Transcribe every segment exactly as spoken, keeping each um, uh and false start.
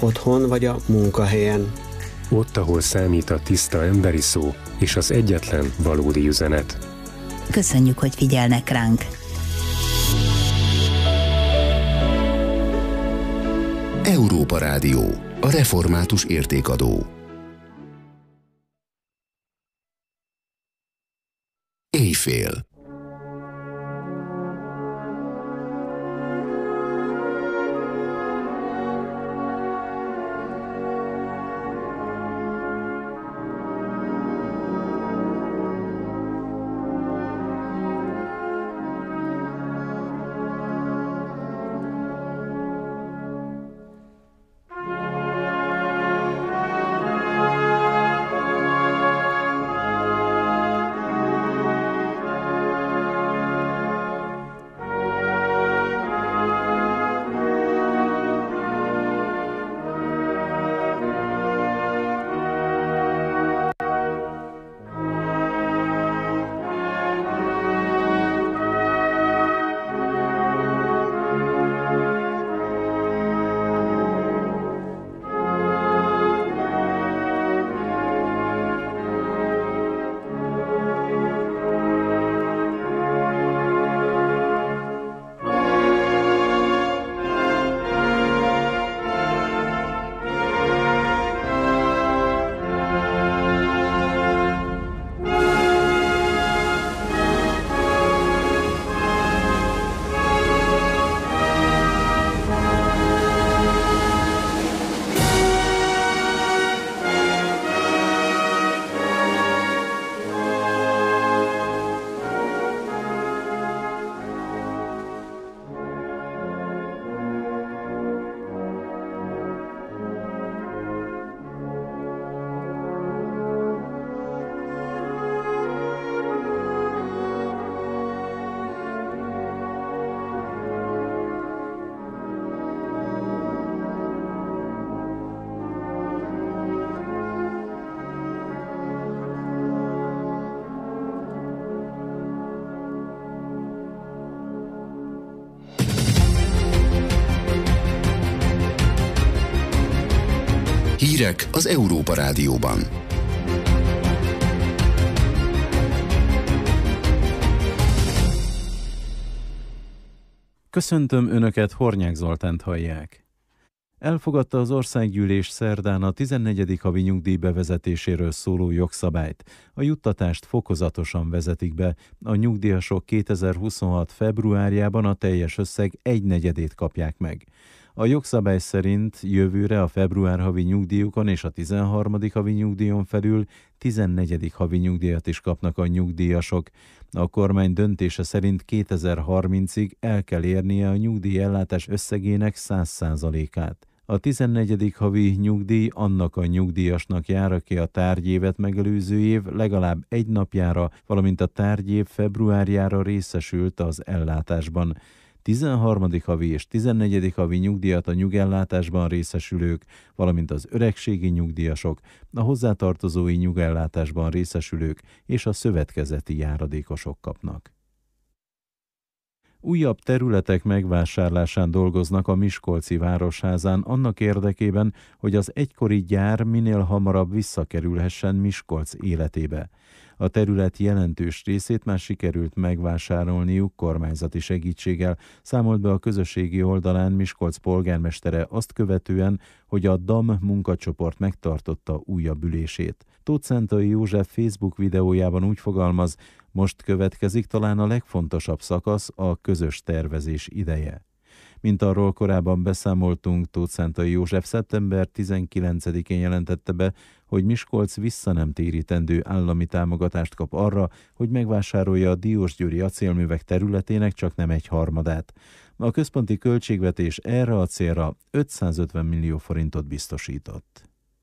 otthon vagy a munkahelyen. Ott, ahol számít a tiszta emberi szó és az egyetlen valódi üzenet. Köszönjük, hogy figyelnek ránk! Európa Rádió, a református értékadó. Éjfél. Hírek az Európa Rádióban. Köszöntöm Önöket, Hornyák Zoltánt hallják. Elfogadta az országgyűlés szerdán a tizennegyedik havi nyugdíj bevezetéséről szóló jogszabályt. A juttatást fokozatosan vezetik be. A nyugdíjasok kétezer-huszonhat februárjában a teljes összeg egynegyedét kapják meg. A jogszabály szerint jövőre a február havi nyugdíjukon és a tizenharmadik havi nyugdíjon felül tizennegyedik havi nyugdíjat is kapnak a nyugdíjasok. A kormány döntése szerint kétezer-harmincig el kell érnie a nyugdíjellátás összegének száz százalékát. A tizennegyedik havi nyugdíj annak a nyugdíjasnak jár, aki a tárgyévet megelőző év legalább egy napjára, valamint a tárgyév februárjára részesült az ellátásban. tizenharmadik havi és tizennegyedik havi nyugdíjat a nyugellátásban részesülők, valamint az öregségi nyugdíjasok, a hozzátartozói nyugellátásban részesülők és a szövetkezeti járadékosok kapnak. Újabb területek megvásárlásán dolgoznak a Miskolci Városházán annak érdekében, hogy az egykori gyár minél hamarabb visszakerülhessen Miskolc életébe. A terület jelentős részét már sikerült megvásárolniuk kormányzati segítséggel, számolt be a közösségi oldalán Miskolc polgármestere azt követően, hogy a dam munkacsoport megtartotta újabb ülését. Tóth Szentai József Facebook videójában úgy fogalmaz, most következik talán a legfontosabb szakasz, a közös tervezés ideje. Mint arról korábban beszámoltunk, Tóth Szentai József szeptember tizenkilencedikén jelentette be, hogy Miskolc vissza nem térítendő állami támogatást kap arra, hogy megvásárolja a diósgyőri acélművek területének csak nem egy harmadát. A központi költségvetés erre a célra ötszázötven millió forintot biztosított.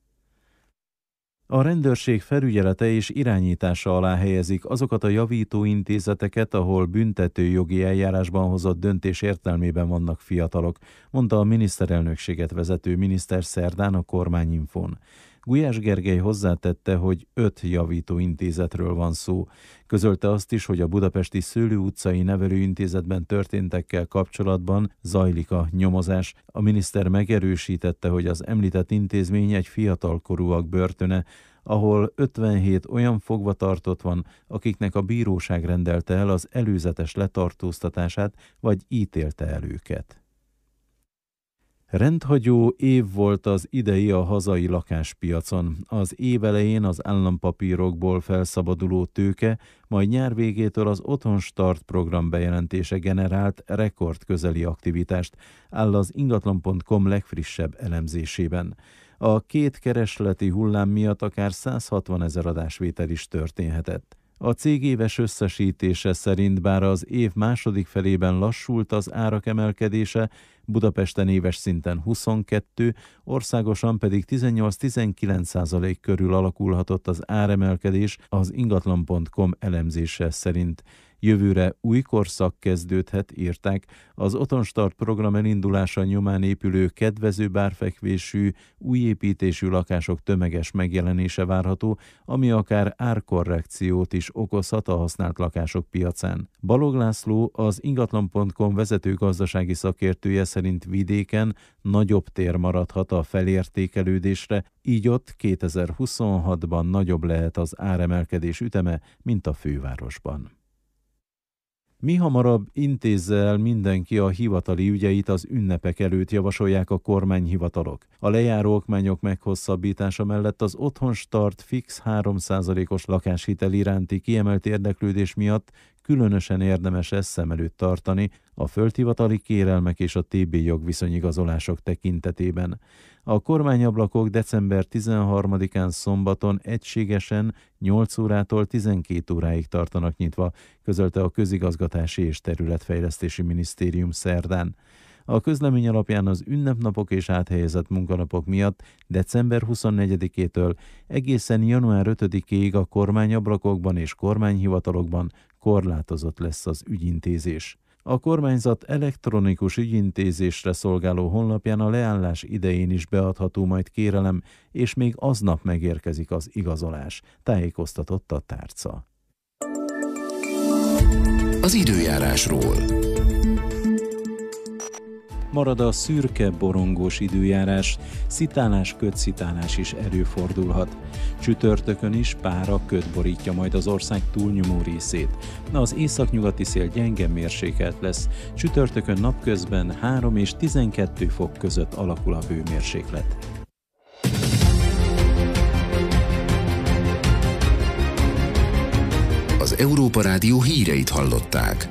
A rendőrség felügyelete és irányítása alá helyezik azokat a javító intézeteket, ahol büntetőjogi eljárásban hozott döntés értelmében vannak fiatalok, mondta a miniszterelnökséget vezető miniszter szerdán a Kormányinfón. Gulyás Gergely hozzátette, hogy öt javító intézetről van szó. Közölte azt is, hogy a budapesti Szőlő utcai nevelőintézetben történtekkel kapcsolatban zajlik a nyomozás. A miniszter megerősítette, hogy az említett intézmény egy fiatalkorúak börtöne, ahol ötvenhét olyan fogvatartott van, akiknek a bíróság rendelte el az előzetes letartóztatását, vagy ítélte el őket. Rendhagyó év volt az idei a hazai lakáspiacon. Az év elején az állampapírokból felszabaduló tőke, majd nyár végétől az Otthonstart program bejelentése generált rekordközeli aktivitást, áll az ingatlan pont com legfrissebb elemzésében. A két keresleti hullám miatt akár százhatvanezer adásvétel is történhetett. A cég éves összesítése szerint bár az év második felében lassult az árak emelkedése, Budapesten éves szinten huszonkettő, országosan pedig tizennyolc-tizenkilenc százalék körül alakulhatott az áremelkedés az ingatlan pont com elemzése szerint. Jövőre új korszak kezdődhet, írták, az Otthonstart program elindulása nyomán épülő kedvező bárfekvésű, újépítésű lakások tömeges megjelenése várható, ami akár árkorrekciót is okozhat a használt lakások piacán. Balog László, az ingatlan pont com vezető gazdasági szakértője szerint vidéken nagyobb tér maradhat a felértékelődésre, így ott kétezer-huszonhatban nagyobb lehet az áremelkedés üteme, mint a fővárosban. Mi hamarabb intézze el mindenki a hivatali ügyeit az ünnepek előtt, javasolják a kormányhivatalok. A lejáró okmányok meghosszabbítása mellett az Otthonstart fix három százalékos lakáshitel iránti kiemelt érdeklődés miatt különösen érdemes ezt szem előtt tartani a földhivatali kérelmek és a té bé jogviszonyigazolások tekintetében. A kormányablakok december tizenharmadikán szombaton egységesen nyolc órától tizenkét óráig tartanak nyitva, közölte a Közigazgatási és Területfejlesztési Minisztérium szerdán. A közlemény alapján az ünnepnapok és áthelyezett munkanapok miatt december huszonnegyedikétől egészen január ötödikéig a kormányablakokban és kormányhivatalokban korlátozott lesz az ügyintézés. A kormányzat elektronikus ügyintézésre szolgáló honlapján a leállás idején is beadható majd kérelem, és még aznap megérkezik az igazolás, tájékoztatott a tárca. Az időjárásról. Marad a szürke, borongós időjárás, szitálás, ködszitálás is előfordulhat. Csütörtökön is pára, köd borítja majd az ország túlnyomó részét. Az északnyugati szél gyenge mérsékelt lesz. Csütörtökön napközben három és tizenkettő fok között alakul a hőmérséklet. Az Európa Rádió híreit hallották.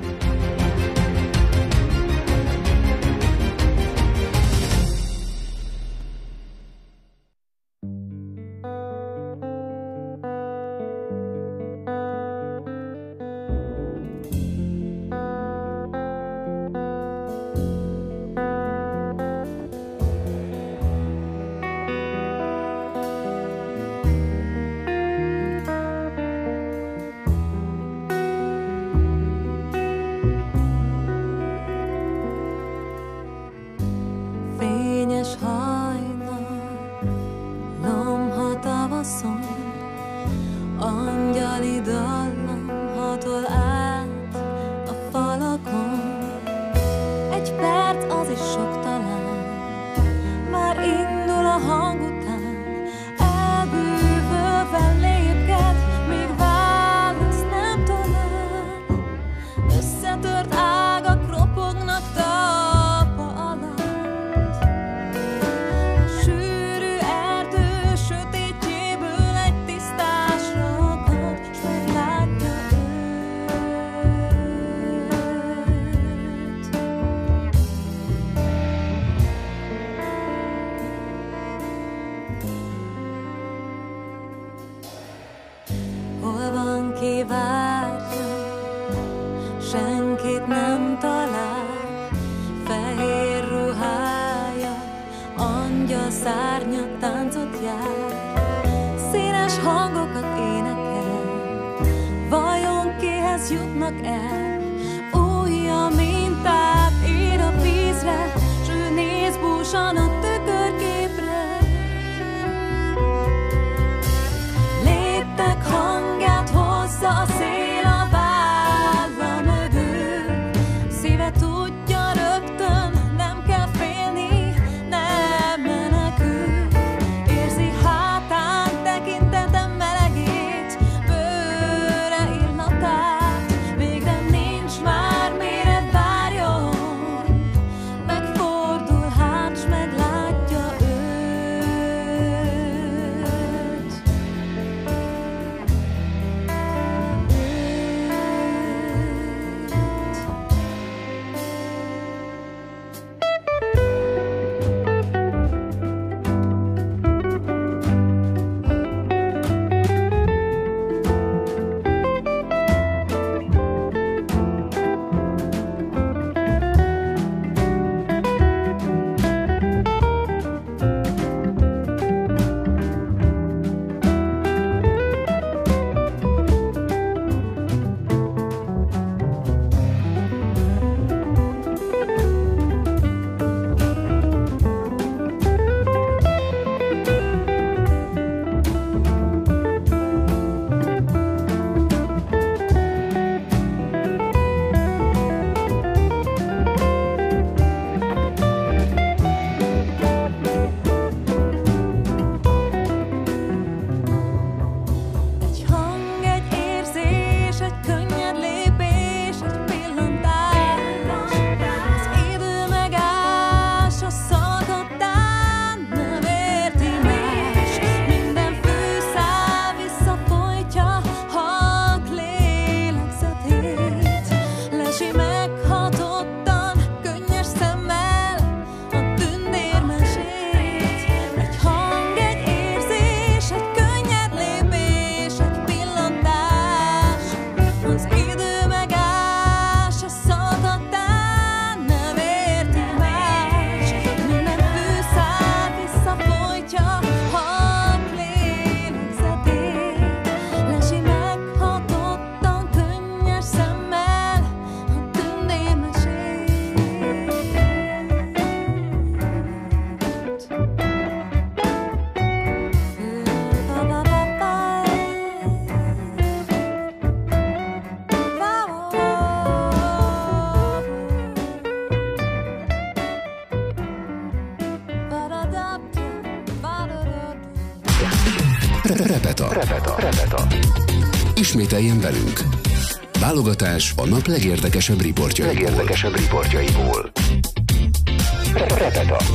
Repeta. Repeta. Repeta. Ismételjen velünk. Válogatás a nap legérdekesebb riportjaiból. Legérdekesebb riportjaiból. Repeta.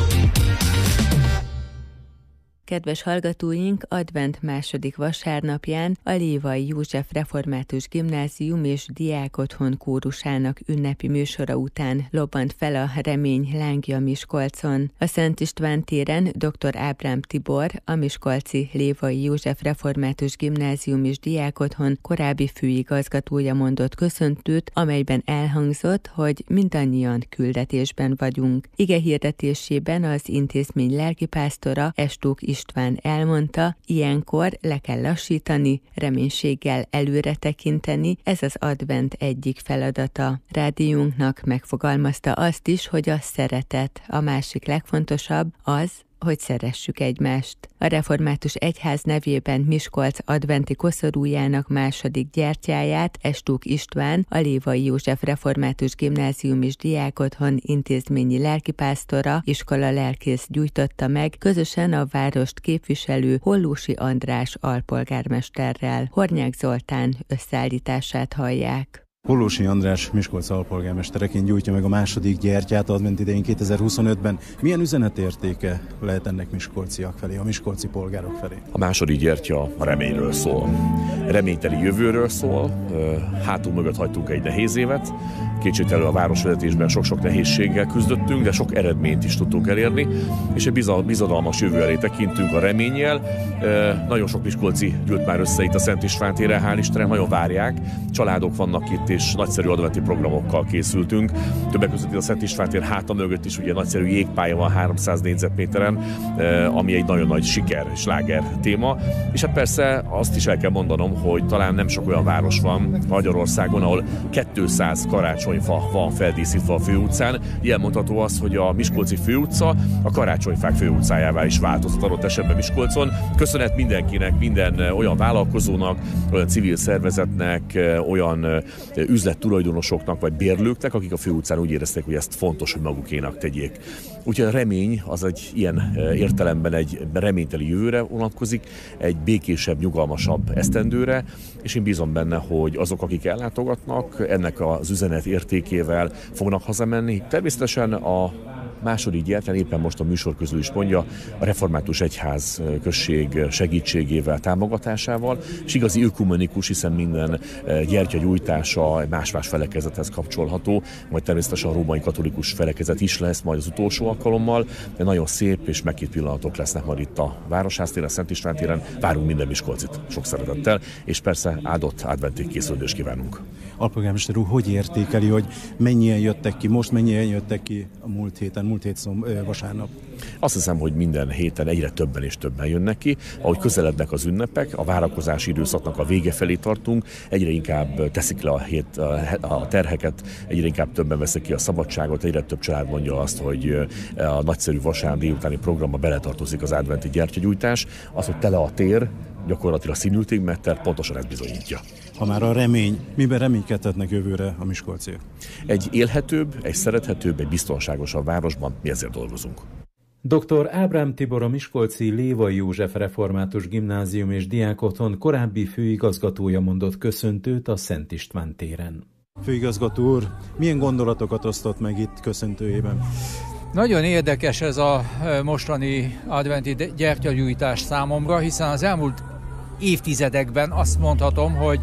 Kedves hallgatóink, advent második vasárnapján a Lévai József Református Gimnázium és Diákotthon kórusának ünnepi műsora után lobbant fel a remény lángja Miskolcon. A Szent István téren dr. Ábrám Tibor, a miskolci Lévai József Református Gimnázium és Diákotthon korábbi főigazgatója mondott köszöntőt, amelyben elhangzott, hogy mindannyian küldetésben vagyunk. Ige hirdetésében az intézmény lelkipásztora Estók István elmondta, ilyenkor le kell lassítani, reménységgel előre tekinteni, ez az advent egyik feladata. Rádiónknak megfogalmazta azt is, hogy a szeretet a másik legfontosabb, az, hogy szeressük egymást. A Református Egyház nevében Miskolc adventi koszorújának második gyertyáját Estók István, a Lévai József Református Gimnázium és Diákotthon intézményi lelkipásztora, iskola lelkész gyújtotta meg, közösen a várost képviselő Hollósi András alpolgármesterrel. Hornyák Zoltán összeállítását hallják. Hollósi András Miskolc alpolgármestereként gyújtja meg a második gyertyát advent idején kétezer-huszonötben. Milyen üzenetértéke lehet ennek miskolciak felé, a miskolci polgárok felé? A második gyertya a reményről szól. Reményteli jövőről szól. Hátunk mögött hagytunk egy nehéz évet. Kétségtelenül a városvezetésben sok-sok nehézséggel küzdöttünk, de sok eredményt is tudtunk elérni, és egy bizodalmas jövő elé tekintünk a reménnyel. Nagyon sok miskolci gyűlt már össze itt a Szent István téren, hál' Istennek, nagyon várják. Családok vannak itt, és nagyszerű adventi programokkal készültünk. Többek között itt a Szent István tér háta mögött is ugye nagyszerű jégpálya van háromszáz négyzetméteren, ami egy nagyon nagy siker, sláger téma. És hát persze azt is el kell mondanom, hogy talán nem sok olyan város van Magyarországon, ahol kétszáz karácsonyfa van feldíszítve a főutcán. Ilyen mondható az, hogy a miskolci főutca a karácsonyfák főutcájává is változott adott esetben Miskolcon. Köszönet mindenkinek, minden olyan vállalkozónak, olyan civil szervezetnek, olyan üzlettulajdonosoknak vagy bérlőknek, akik a főutcán úgy érezték, hogy ezt fontos, hogy magukénak tegyék. Úgyhogy a remény az egy ilyen értelemben egy reményteli jövőre vonatkozik, egy békésebb, nyugalmasabb esztendőre, és én bízom benne, hogy azok, akik ellátogatnak, ennek az üzenet értékével fognak hazamenni. Természetesen a második gyertyán éppen most a műsor közül is mondja, a Református Egyház község segítségével, támogatásával, és igazi ökumenikus, hiszen minden gyertyagyújtása más-más felekezethez kapcsolható, majd természetesen a római katolikus felekezet is lesz majd az utolsó alkalommal, de nagyon szép és meghitt pillanatok lesznek majd itt a Városház téren, a Szent István téren. Várunk minden miskolcit sok szeretettel, és persze áldott adventi készülődést kívánunk. Alpolgármester úr, hogy értékeli, hogy mennyien jöttek ki, most mennyien jöttek ki a múlt héten, múlt hét szom, vasárnap? Azt hiszem, hogy minden héten egyre többen és többen jönnek ki. Ahogy közelednek az ünnepek, a várakozási időszaknak a vége felé tartunk, egyre inkább teszik le a, hét, a terheket, egyre inkább többen veszik ki a szabadságot, egyre több család mondja azt, hogy a nagyszerű vasárnap délutáni programba beletartozik az adventi gyertyagyújtás. Az, hogy tele a tér, gyakorlatilag színültig, mert pontosan ez bizonyítja. Ha már a remény, miben reménykedhetnek jövőre a miskolciak? Egy élhetőbb, egy szerethetőbb, egy biztonságosabb városban mi ezért dolgozunk. doktor Ábrám Tibor, a miskolci Lévai József Református Gimnázium és Diákotthon korábbi főigazgatója mondott köszöntőt a Szent István téren. Főigazgató úr, milyen gondolatokat osztott meg itt köszöntőjében? Nagyon érdekes ez a mostani adventi gyertyagyújtás számomra, hiszen az elmúlt évtizedekben azt mondhatom, hogy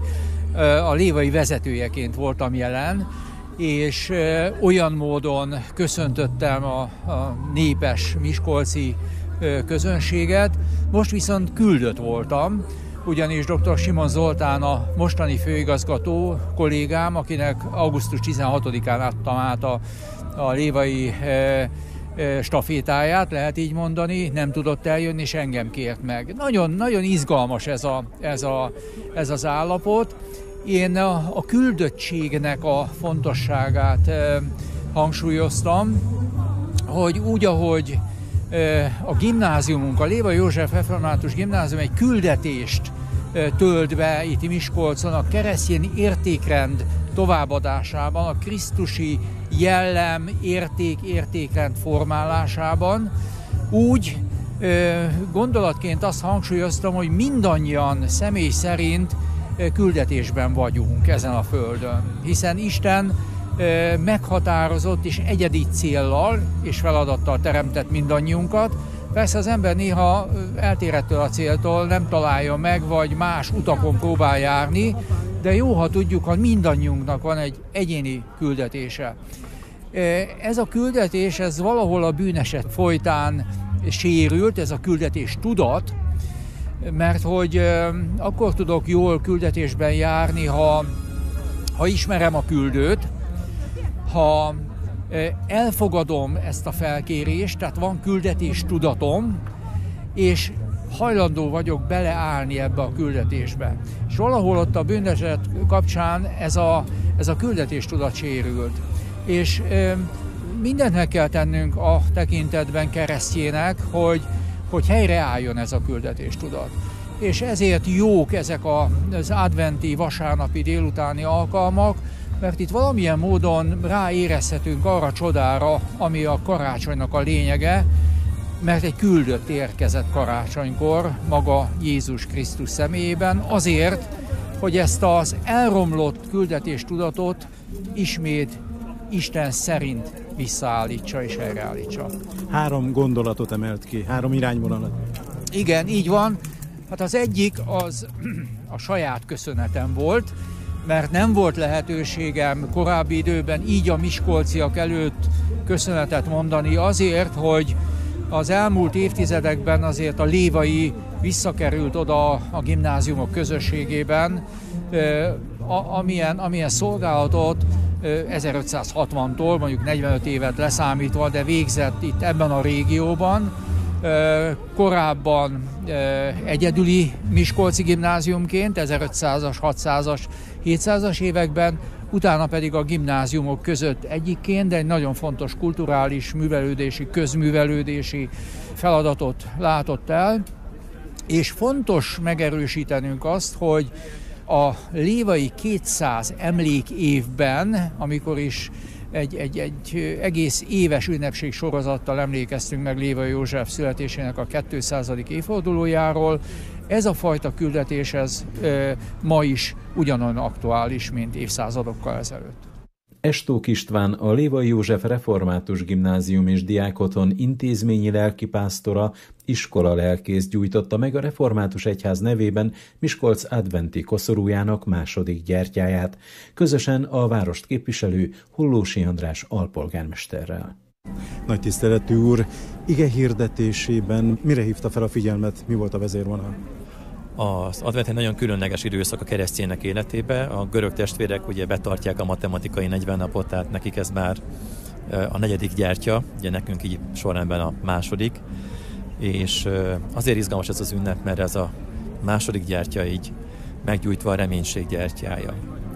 a lévai vezetőjeként voltam jelen, és olyan módon köszöntöttem a, a népes miskolci közönséget. Most viszont küldött voltam, ugyanis dr. Simon Zoltán a mostani főigazgató kollégám, akinek augusztus tizenhatodikán adtam át a, a lévai e, e, stafétáját, lehet így mondani, nem tudott eljönni, és engem kért meg. Nagyon, nagyon izgalmas ez, a, ez, a, ez az állapot. Én a, a küldöttségnek a fontosságát e, hangsúlyoztam, hogy úgy, ahogy e, a gimnáziumunk, a Lévai József Református Gimnázium egy küldetést e, tölt be itt Miskolcon a keresztény értékrend továbbadásában, a krisztusi jellem, érték, értékrend formálásában, úgy Gondolatként azt hangsúlyoztam, hogy mindannyian személy szerint küldetésben vagyunk ezen a földön, hiszen Isten meghatározott és egyedi céllal és feladattal teremtett mindannyiunkat. Persze az ember néha eltér ettől a céltól, nem találja meg, vagy más utakon próbál járni, de jó, ha tudjuk, hogy mindannyiunknak van egy egyéni küldetése. Ez a küldetés, ez valahol a bűneset folytán sérült, ez a küldetés tudat, mert hogy akkor tudok jól küldetésben járni, ha, ha ismerem a küldőt, ha elfogadom ezt a felkérést, tehát van küldetés tudatom, és hajlandó vagyok beleállni ebbe a küldetésbe. És valahol ott a bűneset kapcsán ez a, ez a küldetés tudat sérült. És mindent meg kell tennünk a tekintetben keresztjének, hogy, hogy helyreálljon ez a küldetéstudat. És ezért jók ezek az adventi, vasárnapi, délutáni alkalmak, mert itt valamilyen módon ráérezhetünk arra csodára, ami a karácsonynak a lényege, mert egy küldött érkezett karácsonykor maga Jézus Krisztus személyében azért, hogy ezt az elromlott küldetéstudatot ismét Isten szerint visszaállítsa és helyreállítsa. Három gondolatot emelt ki, három irányvonalat. Igen, így van. Hát az egyik az a saját köszönetem volt, mert nem volt lehetőségem korábbi időben így a miskolciak előtt köszönetet mondani azért, hogy az elmúlt évtizedekben azért a lévai visszakerült oda a gimnáziumok közösségében, amilyen, amilyen szolgálatot ezerötszázhatvantól, mondjuk negyvenöt évet leszámítva, de végzett itt ebben a régióban. Korábban egyedüli miskolci gimnáziumként, ezerötszázas, hatszázas, hétszázas években, utána pedig a gimnáziumok között egyikként, de egy nagyon fontos kulturális művelődési, közművelődési feladatot látott el, és fontos megerősítenünk azt, hogy a lévai kétszáz emlékévben, amikor is egy, egy, egy egész éves ünnepség sorozattal emlékeztünk meg Lévai József születésének a kétszázadik évfordulójáról, ez a fajta küldetés ez e, ma is ugyanolyan aktuális, mint évszázadokkal ezelőtt. Estók István, a Lévai József Református Gimnázium és Diákothon intézményi lelkipásztora, iskola lelkész gyújtotta meg a Református Egyház nevében Miskolc adventi koszorújának második gyertyáját, közösen a várost képviselő Hollósi András alpolgármesterrel. Nagy tiszteletű úr, ige hirdetésében mire hívta fel a figyelmet, mi volt a vezérvonal? Az advent egy nagyon különleges időszak a keresztjének életébe. A görög testvérek ugye betartják a matematikai negyven napot, tehát nekik ez már a negyedik gyertya, ugye nekünk így sorrendben a második. És azért izgalmas ez az ünnep, mert ez a második gyertya így meggyújtva a reménység gyertyája.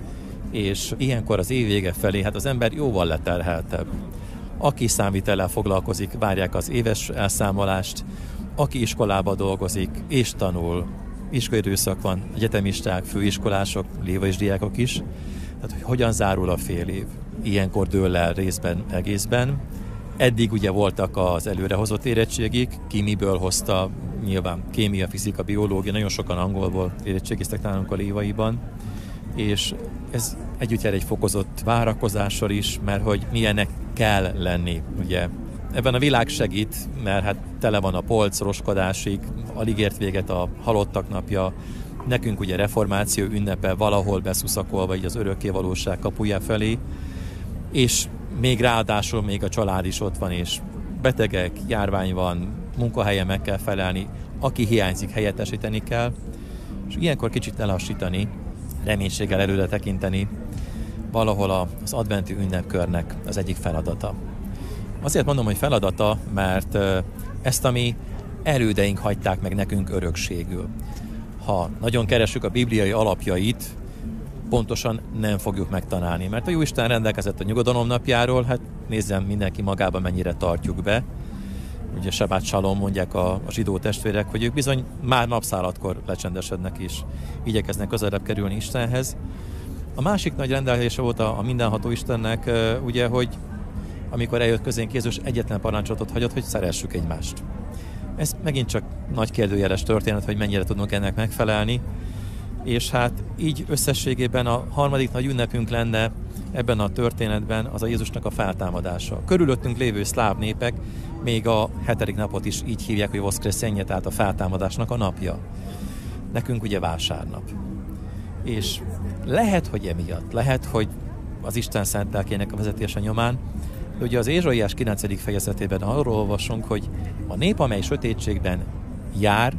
És ilyenkor az év vége felé, hát az ember jóval leterheltebb. Aki számvitellel foglalkozik, várják az éves elszámolást, aki iskolába dolgozik és tanul, iskolai időszak van, egyetemisták, főiskolások, lévai diákok is. Tehát, hogy hogyan zárul a fél év? Ilyenkor dől el részben, egészben. Eddig ugye voltak az előrehozott érettségik, ki miből hozta, nyilván kémia, fizika, biológia, nagyon sokan angolból érettségiztek nálunk a lévaiban, és ez együtt jár egy fokozott várakozással is, mert hogy milyennek kell lenni, ugye. Ebben a világ segít, mert hát tele van a polc roskadásig, alig ért véget a halottak napja, nekünk ugye reformáció ünnepe valahol beszuszakolva így az örökkévalóság kapuja felé, és még ráadásul még a család is ott van, és betegek, járvány van, munkahelyen meg kell felelni, aki hiányzik, helyettesíteni kell, és ilyenkor kicsit lelassítani, reménységgel előre tekinteni, valahol az adventi ünnepkörnek az egyik feladata. Azért mondom, hogy feladata, mert ezt a mi elődeink hagyták meg nekünk örökségül. Ha nagyon keressük a bibliai alapjait, pontosan nem fogjuk megtalálni, mert a Jóisten rendelkezett a nyugodalom napjáról, hát nézzem mindenki magába mennyire tartjuk be. Ugye Sebát Salom mondják a, a zsidó testvérek, hogy ők bizony már napszállatkor lecsendesednek és igyekeznek közelebb kerülni Istenhez. A másik nagy rendelése volt a, a mindenható Istennek, ugye, hogy amikor eljött közénk Jézus, egyetlen parancsolatot hagyott, hogy szeressük egymást. Ez megint csak nagy kérdőjeles történet, hogy mennyire tudunk ennek megfelelni, és hát így összességében a harmadik nagy ünnepünk lenne ebben a történetben az a Jézusnak a feltámadása. Körülöttünk lévő szláv népek még a hetedik napot is így hívják, hogy Voskreszenje, tehát a feltámadásnak a napja. Nekünk ugye vásárnap. És lehet, hogy emiatt, lehet, hogy az Isten szent lelkének a vezetése nyomán, de ugye az Ézsaiás kilencedik fejezetében arról olvasunk, hogy a nép, amely sötétségben jár,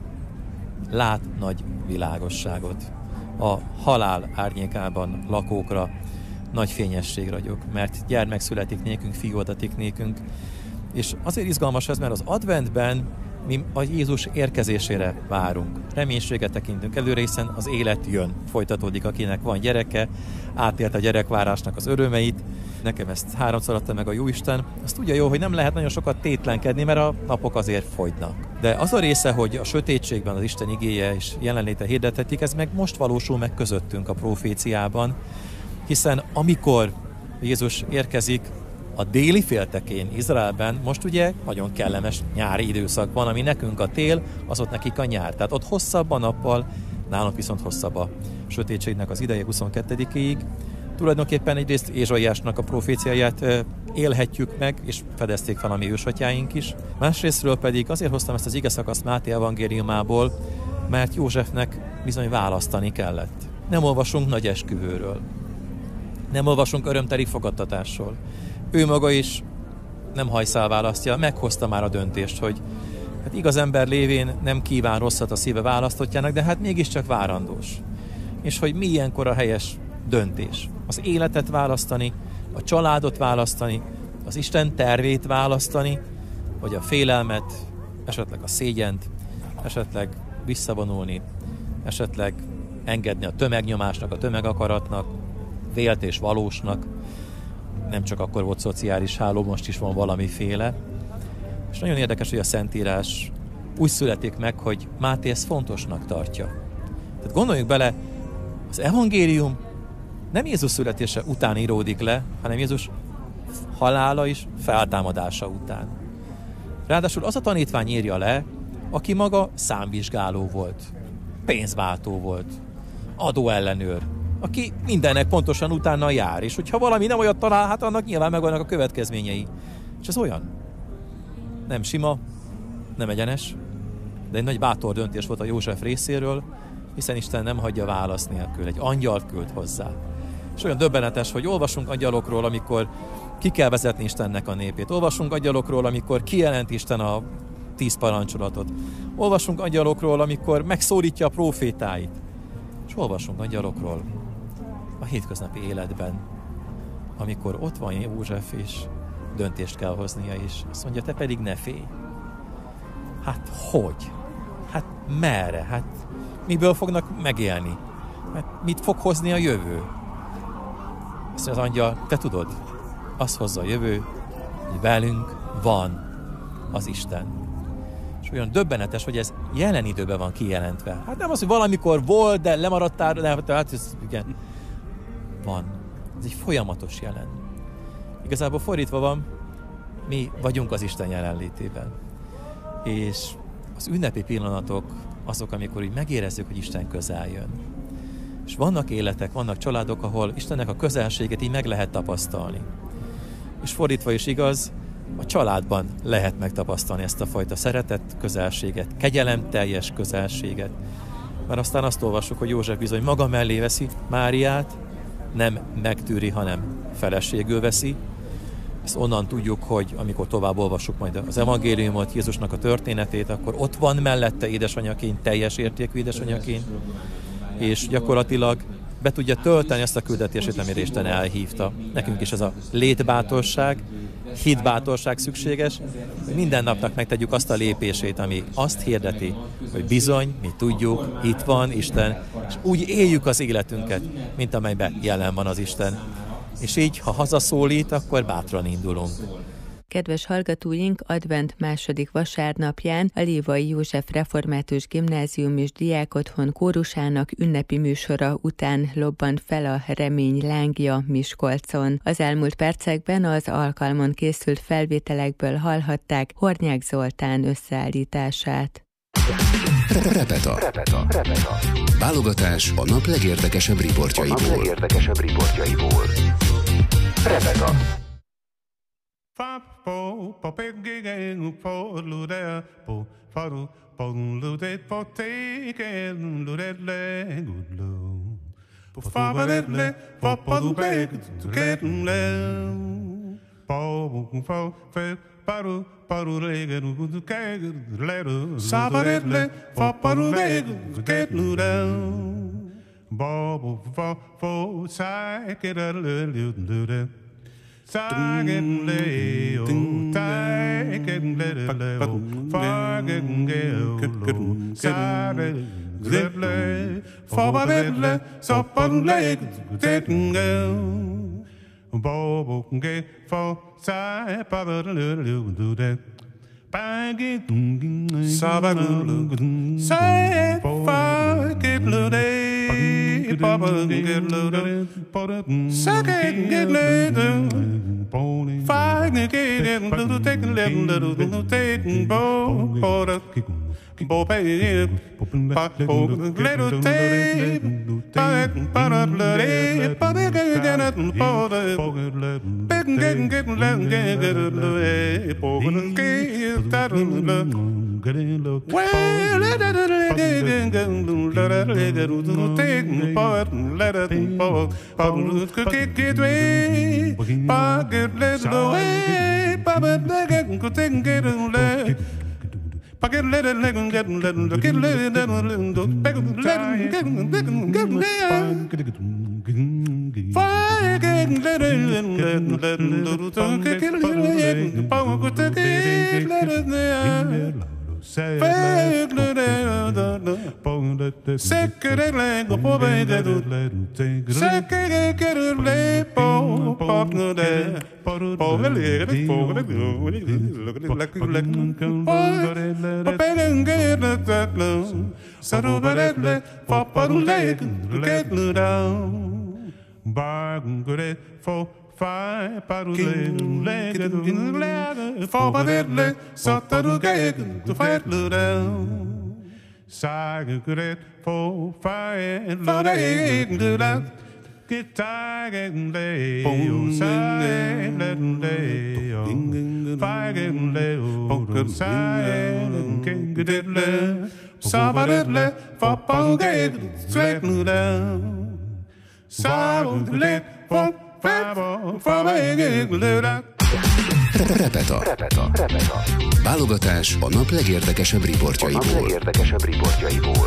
lát nagy világosságot. A halál árnyékában lakókra nagy fényesség ragyog, mert gyermek születik nékünk, fiú adatik nékünk. És azért izgalmas ez, mert az adventben mi a Jézus érkezésére várunk. Reménységet tekintünk előre, hiszen az élet jön, folytatódik, akinek van gyereke, átélt a gyerekvárásnak az örömeit. Nekem ezt háromszor adta meg a Jóisten. Azt tudja jó, hogy nem lehet nagyon sokat tétlenkedni, mert a napok azért fogynak. De az a része, hogy a sötétségben az Isten igéje és jelenléte hirdetetik, ez meg most valósul meg közöttünk a proféciában, hiszen amikor Jézus érkezik, a déli féltekén, Izraelben most ugye nagyon kellemes nyári időszak van, ami nekünk a tél, az ott nekik a nyár. Tehát ott hosszabb a nappal, nálunk viszont hosszabb a sötétségnek az ideje huszonkettedikéig. Tulajdonképpen egyrészt Ézsaiásnak a proféciáját élhetjük meg, és fedezték fel a mi ősatyáink is. Másrésztről pedig azért hoztam ezt az igeszakaszt Máté evangéliumából, mert Józsefnek bizony választani kellett. Nem olvasunk nagy esküvőről, nem olvasunk örömteli fogadtatásról. Ő maga is nem hajszál választja, meghozta már a döntést, hogy hát igaz ember lévén nem kíván rosszat a szíve választottjának, de hát mégiscsak várandós. És hogy mi ilyenkor a helyes döntés? Az életet választani, a családot választani, az Isten tervét választani, vagy a félelmet, esetleg a szégyent, esetleg visszavonulni, esetleg engedni a tömegnyomásnak, a tömegakaratnak, vélt és valósnak. Nem csak akkor volt szociális háló, most is van valamiféle. És nagyon érdekes, hogy a Szentírás úgy születik meg, hogy Máté ezt fontosnak tartja. Tehát gondoljuk bele, az evangélium nem Jézus születése után íródik le, hanem Jézus halála és feltámadása után. Ráadásul az a tanítvány írja le, aki maga számvizsgáló volt, pénzváltó volt, adóellenőr, aki mindennek pontosan utána jár, és hogyha valami nem olyat talál, hát annak nyilván megvannak a következményei. És ez olyan. Nem sima, nem egyenes, de egy nagy bátor döntés volt a József részéről, hiszen Isten nem hagyja válasz nélkül, egy angyalt küld hozzá. És olyan döbbenetes, hogy olvasunk angyalokról, amikor ki kell vezetni Istennek a népét. Olvasunk angyalokról, amikor kijelent Isten a tíz parancsolatot. Olvasunk angyalokról, amikor megszólítja a prófétáit. És olvasunk angyalokról a hétköznapi életben, amikor ott van József, és döntést kell hoznia, és azt mondja, te pedig ne félj. Hát hogy? Hát merre? Hát miből fognak megélni? Hát mit fog hozni a jövő? Azt mondja az angyal, te tudod, azt hozza a jövő, hogy velünk van az Isten. És olyan döbbenetes, hogy ez jelen időben van kijelentve. Hát nem az, hogy valamikor volt, de lemaradtál, de hát ez, igen, van. Ez egy folyamatos jelen. Igazából fordítva van, mi vagyunk az Isten jelenlétében. És az ünnepi pillanatok azok, amikor úgy megérezzük, hogy Isten közel jön. És vannak életek, vannak családok, ahol Istennek a közelséget így meg lehet tapasztalni. És fordítva is igaz, a családban lehet megtapasztalni ezt a fajta szeretet, közelséget, kegyelemteljes közelséget. Mert aztán azt olvassuk, hogy József bizony maga mellé veszi Máriát, nem megtűri, hanem feleségül veszi. Ezt onnan tudjuk, hogy amikor tovább olvassuk majd az evangéliumot, Jézusnak a történetét, akkor ott van mellette édesanyaként, teljes értékű édesanyaként, és gyakorlatilag be tudja tölteni ezt a küldetését, amire Isten elhívta. Nekünk is ez a létbátorság, hitbátorság szükséges, hogy minden napnak megtegyük azt a lépését, ami azt hirdeti, hogy bizony, mi tudjuk, itt van Isten, és úgy éljük az életünket, mint amelyben jelen van az Isten. És így, ha hazaszólít, akkor bátran indulunk. Kedves hallgatóink, advent második vasárnapján a Lévai József Református Gimnázium és Diákotthon kórusának ünnepi műsora után lobbant fel a remény lángja Miskolcon. Az elmúlt percekben az alkalmon készült felvételekből hallhatták Hornyák Zoltán összeállítását. Repeta. Repeta. Repeta. Válogatás a nap legérdekesebb riportjaiból. A nap legérdekesebb riportjaiból. Repeta. Po po pegge po lude po faru po lude po tege lude le gudlo po favarle po po lude get le po po fe paru paru le gudu ke le savarle po paru le get lude bo po po sai ke le lude Sagen leo, tagen leo, fagen geo, sare, zedle, forbadle, soppadle, zedle, bobo ge, for, sai, padle, do that. Baggy, sabagulu, say, forget lude, papa get lude, second get lude, fine get little take little little take, bo, bo, bo, pay, but bo, little take, but, but, bloody, but, get it, bo, big, get, get, get, get, get, bo, get, that, well, let it take part, let it go, but get away, but get let away, but let it go, take it away. Packet let it let get let get let it let back let get get get fire get let it let let get get let power go take it let it there fake let it secret let go for get secret get let po pop no there po let it po let it look like Papen get that low, settle the leg, pop a leg, get down. Bargain good for five, paddle leg, leg, for a leg, sotto gag to fight down. Sag good for five, load egg to that. Get tired and lay, oh, side and lay, oh, fire and lay, oh, side and get it lay, somebody lay, for pongate, straight down, sound lit, for five, for making it. Repeta. Repeta. Repeta. Válogatás a nap legérdekesebb riportjaiból. A nap legérdekesebb riportjaiból.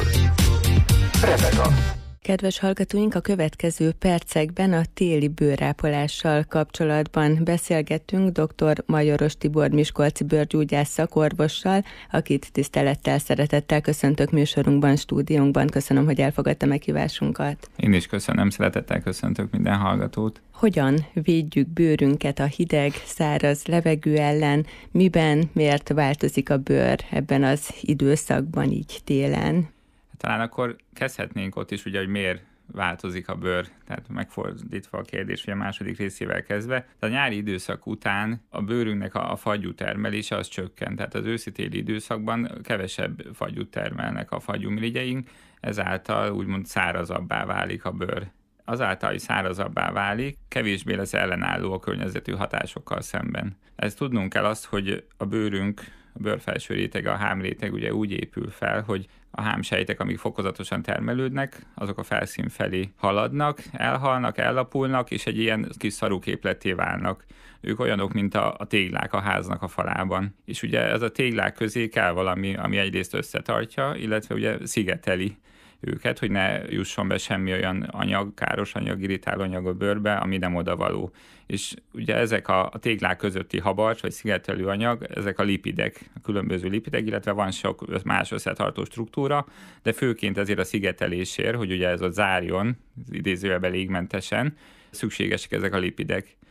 Repeta. Kedves hallgatóink, a következő percekben a téli bőrápolással kapcsolatban beszélgettünk dr. Majoros Tibor miskolci bőrgyógyász szakorvossal, akit tisztelettel, szeretettel köszöntök műsorunkban, stúdiónkban. Köszönöm, hogy elfogadta meghívásunkat. Én is köszönöm, szeretettel köszöntök minden hallgatót. Hogyan védjük bőrünket a hideg, száraz levegő ellen? Miben, miért változik a bőr ebben az időszakban, így télen? Talán akkor kezdhetnénk ott is, ugye, hogy miért változik a bőr, tehát megfordítva a kérdés, hogy a második részével kezdve. Tehát a nyári időszak után a bőrünknek a, a fagyú termelése az csökkent, tehát az őszi-téli időszakban kevesebb fagyút termelnek a fagyúmirigyeink, ezáltal úgymond szárazabbá válik a bőr. Azáltal, hogy szárazabbá válik, kevésbé lesz ellenálló a környezeti hatásokkal szemben. Ezt tudnunk kell azt, hogy a bőrünk, a bőrfelső rétege, a hámréteg ugye úgy épül fel, hogy a hámsejtek, amik fokozatosan termelődnek, azok a felszín felé haladnak, elhalnak, ellapulnak, és egy ilyen kis szaruképletté válnak. Ők olyanok, mint a, a téglák a háznak a falában. És ugye ez a téglák közé kell valami, ami egyrészt összetartja, illetve ugye szigeteli őket, hogy ne jusson be semmi olyan anyag, káros anyag, irritáló anyag a bőrbe, ami nem odavaló. És ugye ezek a, a téglák közötti habarcs, vagy szigetelő anyag, ezek a lipidek, a különböző lipidek, illetve van sok más összetartó struktúra, de főként ezért a szigetelésért, hogy ugye ez a zárjon, idézőjelben légmentesen, szükségesek ezek a lipidek.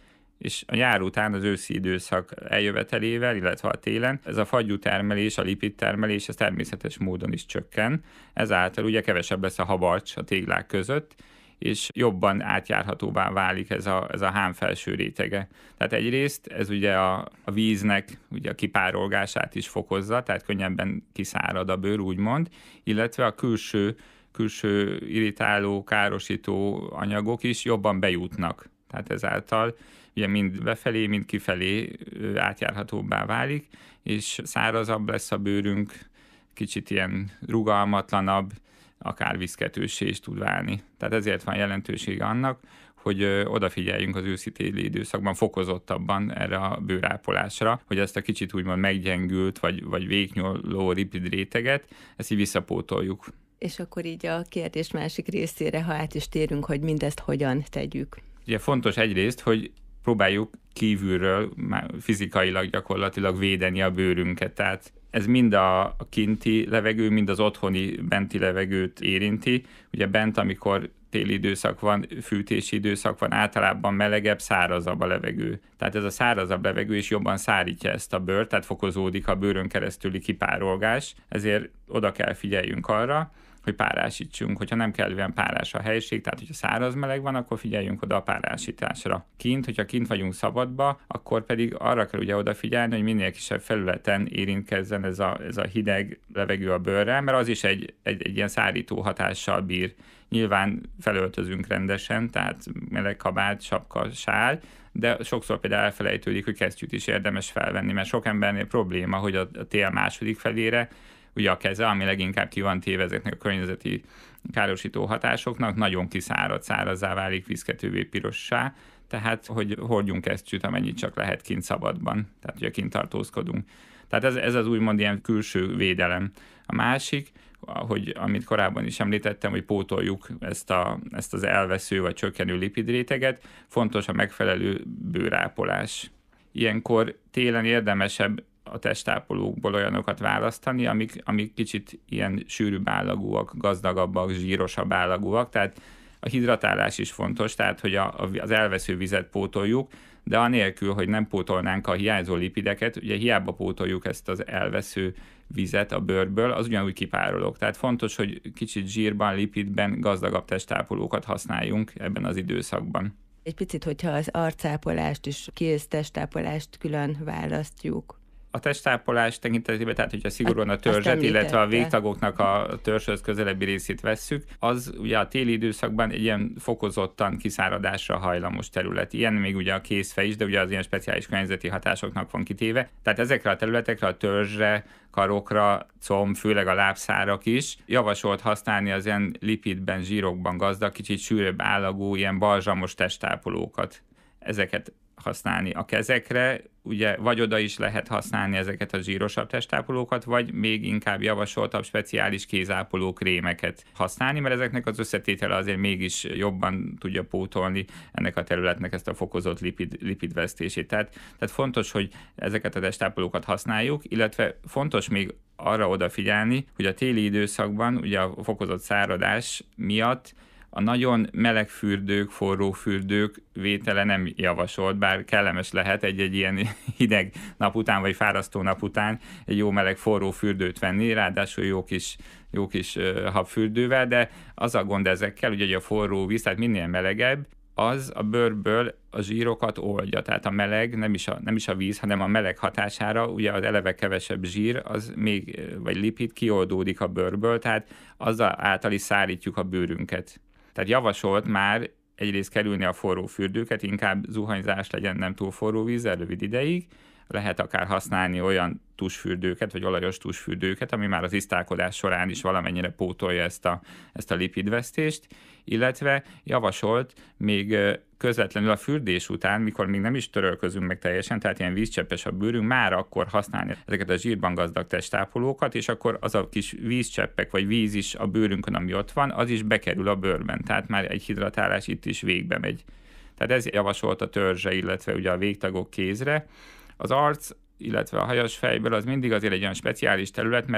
és a nyár után az őszi időszak eljövetelével, illetve a télen ez a fagyútermelés, a lipidtermelés, ez természetes módon is csökken. Ezáltal ugye kevesebb lesz a habarcs a téglák között, és jobban átjárhatóvá válik ez a, ez a hám felső rétege. Tehát egyrészt ez ugye a, a víznek ugye a kipárolgását is fokozza, tehát könnyebben kiszárad a bőr, úgymond, illetve a külső, külső irritáló, károsító anyagok is jobban bejutnak. Tehát ezáltal ugye mind befelé, mind kifelé átjárhatóbbá válik, és szárazabb lesz a bőrünk, kicsit ilyen rugalmatlanabb, akár viszketőssé is tud válni. Tehát ezért van jelentősége annak, hogy odafigyeljünk az őszi-téli időszakban fokozottabban erre a bőrápolásra, hogy ezt a kicsit úgymond meggyengült, vagy, vagy véknyoló lipid réteget, ezt így visszapótoljuk. És akkor így a kérdés másik részére, ha át is térünk, hogy mindezt hogyan tegyük. Ugye fontos egyrészt, hogy próbáljuk kívülről fizikailag gyakorlatilag védeni a bőrünket, tehát ez mind a kinti levegő, mind az otthoni benti levegőt érinti. Ugye bent, amikor téli időszak van, fűtési időszak van, általában melegebb, szárazabb a levegő. Tehát ez a szárazabb levegő is jobban szárítja ezt a bőrt, tehát fokozódik a bőrön keresztüli kipárolgás, ezért oda kell figyeljünk arra, hogy párásítsunk. Hogyha nem kellően párás a helység, tehát hogyha száraz meleg van, akkor figyeljünk oda a párásításra. Kint, hogyha kint vagyunk szabadba, akkor pedig arra kell ugye odafigyelni, hogy minél kisebb felületen érintkezzen ez a, ez a hideg levegő a bőrrel, mert az is egy, egy, egy ilyen szárító hatással bír. Nyilván felöltözünk rendesen, tehát meleg kabát, sapka, sál, de sokszor például elfelejtődik, hogy kesztyűt is érdemes felvenni, mert sok embernél probléma, hogy a, a tél második felére ugye a keze, ami leginkább ki van téve ezeknek a környezeti károsító hatásoknak, nagyon kiszárad, szárazzá válik, viszketővé, pirossá, tehát hogy hordjunk kesztyűt, amennyit csak lehet kint szabadban, tehát ugye kint tartózkodunk. Tehát ez, ez az úgymond ilyen külső védelem. A másik, hogy amit korábban is említettem, hogy pótoljuk ezt, a, ezt az elvesző vagy csökkenő lipidréteget, fontos a megfelelő bőrápolás. Ilyenkor télen érdemesebb a testápolókból olyanokat választani, amik, amik kicsit ilyen sűrűbb állagúak, gazdagabbak, zsírosabb állagúak, tehát a hidratálás is fontos, tehát hogy a, az elvesző vizet pótoljuk, de anélkül, hogy nem pótolnánk a hiányzó lipideket, ugye hiába pótoljuk ezt az elvesző vizet a bőrből, az ugyanúgy kipárolog. Tehát fontos, hogy kicsit zsírban, lipidben gazdagabb testápolókat használjunk ebben az időszakban. Egy picit, hogyha az arcápolást és kéz testápolást külön választjuk. A testápolás tekintetében, tehát hogyha szigorúan a törzset, illetve a végtagoknak a törzshöz közelebbi részét vesszük, az ugye a téli időszakban egy ilyen fokozottan kiszáradásra hajlamos terület. Ilyen még ugye a kézfej is, de ugye az ilyen speciális környezeti hatásoknak van kitéve. Tehát ezekre a területekre, a törzsre, karokra, comb, főleg a lábszárak is javasolt használni az ilyen lipidben, zsírokban gazdag, kicsit sűrűbb állagú, ilyen balzsamos testápolókat. Ezeket használni a kezekre, ugye vagy oda is lehet használni ezeket a zsírosabb testápolókat, vagy még inkább javasoltabb speciális kézápoló krémeket használni, mert ezeknek az összetétele azért mégis jobban tudja pótolni ennek a területnek ezt a fokozott lipid, lipidvesztését. Tehát, tehát fontos, hogy ezeket a testápolókat használjuk, illetve fontos még arra odafigyelni, hogy a téli időszakban ugye a fokozott száradás miatt a nagyon meleg fürdők, forró fürdők vétele nem javasolt, bár kellemes lehet egy-egy ilyen hideg nap után, vagy fárasztó nap után egy jó meleg forró fürdőt venni, ráadásul jó kis, jó kis uh, habfürdővel, de az a gond ezekkel, ugye, hogy a forró víz, tehát minél melegebb, az a bőrből a zsírokat oldja, tehát a meleg, nem is a, nem is a víz, hanem a meleg hatására, ugye az eleve kevesebb zsír, az még, vagy lipid kioldódik a bőrből, tehát azzal által is szárítjuk a bőrünket. Tehát javasolt már egyrészt kerülni a forró fürdőket, inkább zuhanyzás legyen, nem túl forró vízzel rövid ideig, lehet akár használni olyan tusfürdőket, vagy olajos tusfürdőket, ami már az tisztálkodás során is valamennyire pótolja ezt a, ezt a lipidvesztést, illetve javasolt még közvetlenül a fürdés után, mikor még nem is törölközünk meg teljesen, tehát ilyen vízcseppes a bőrünk, már akkor használni ezeket a zsírban gazdag testápolókat, és akkor az a kis vízcseppek, vagy víz is a bőrünkön, ami ott van, az is bekerül a bőrben, tehát már egy hidratálás itt is végbe megy. Tehát ez javasolt a törzse, illetve ugye a végtagok kézre. Az arc, illetve a hajas fejből az mindig azért egy olyan speciális terület, mert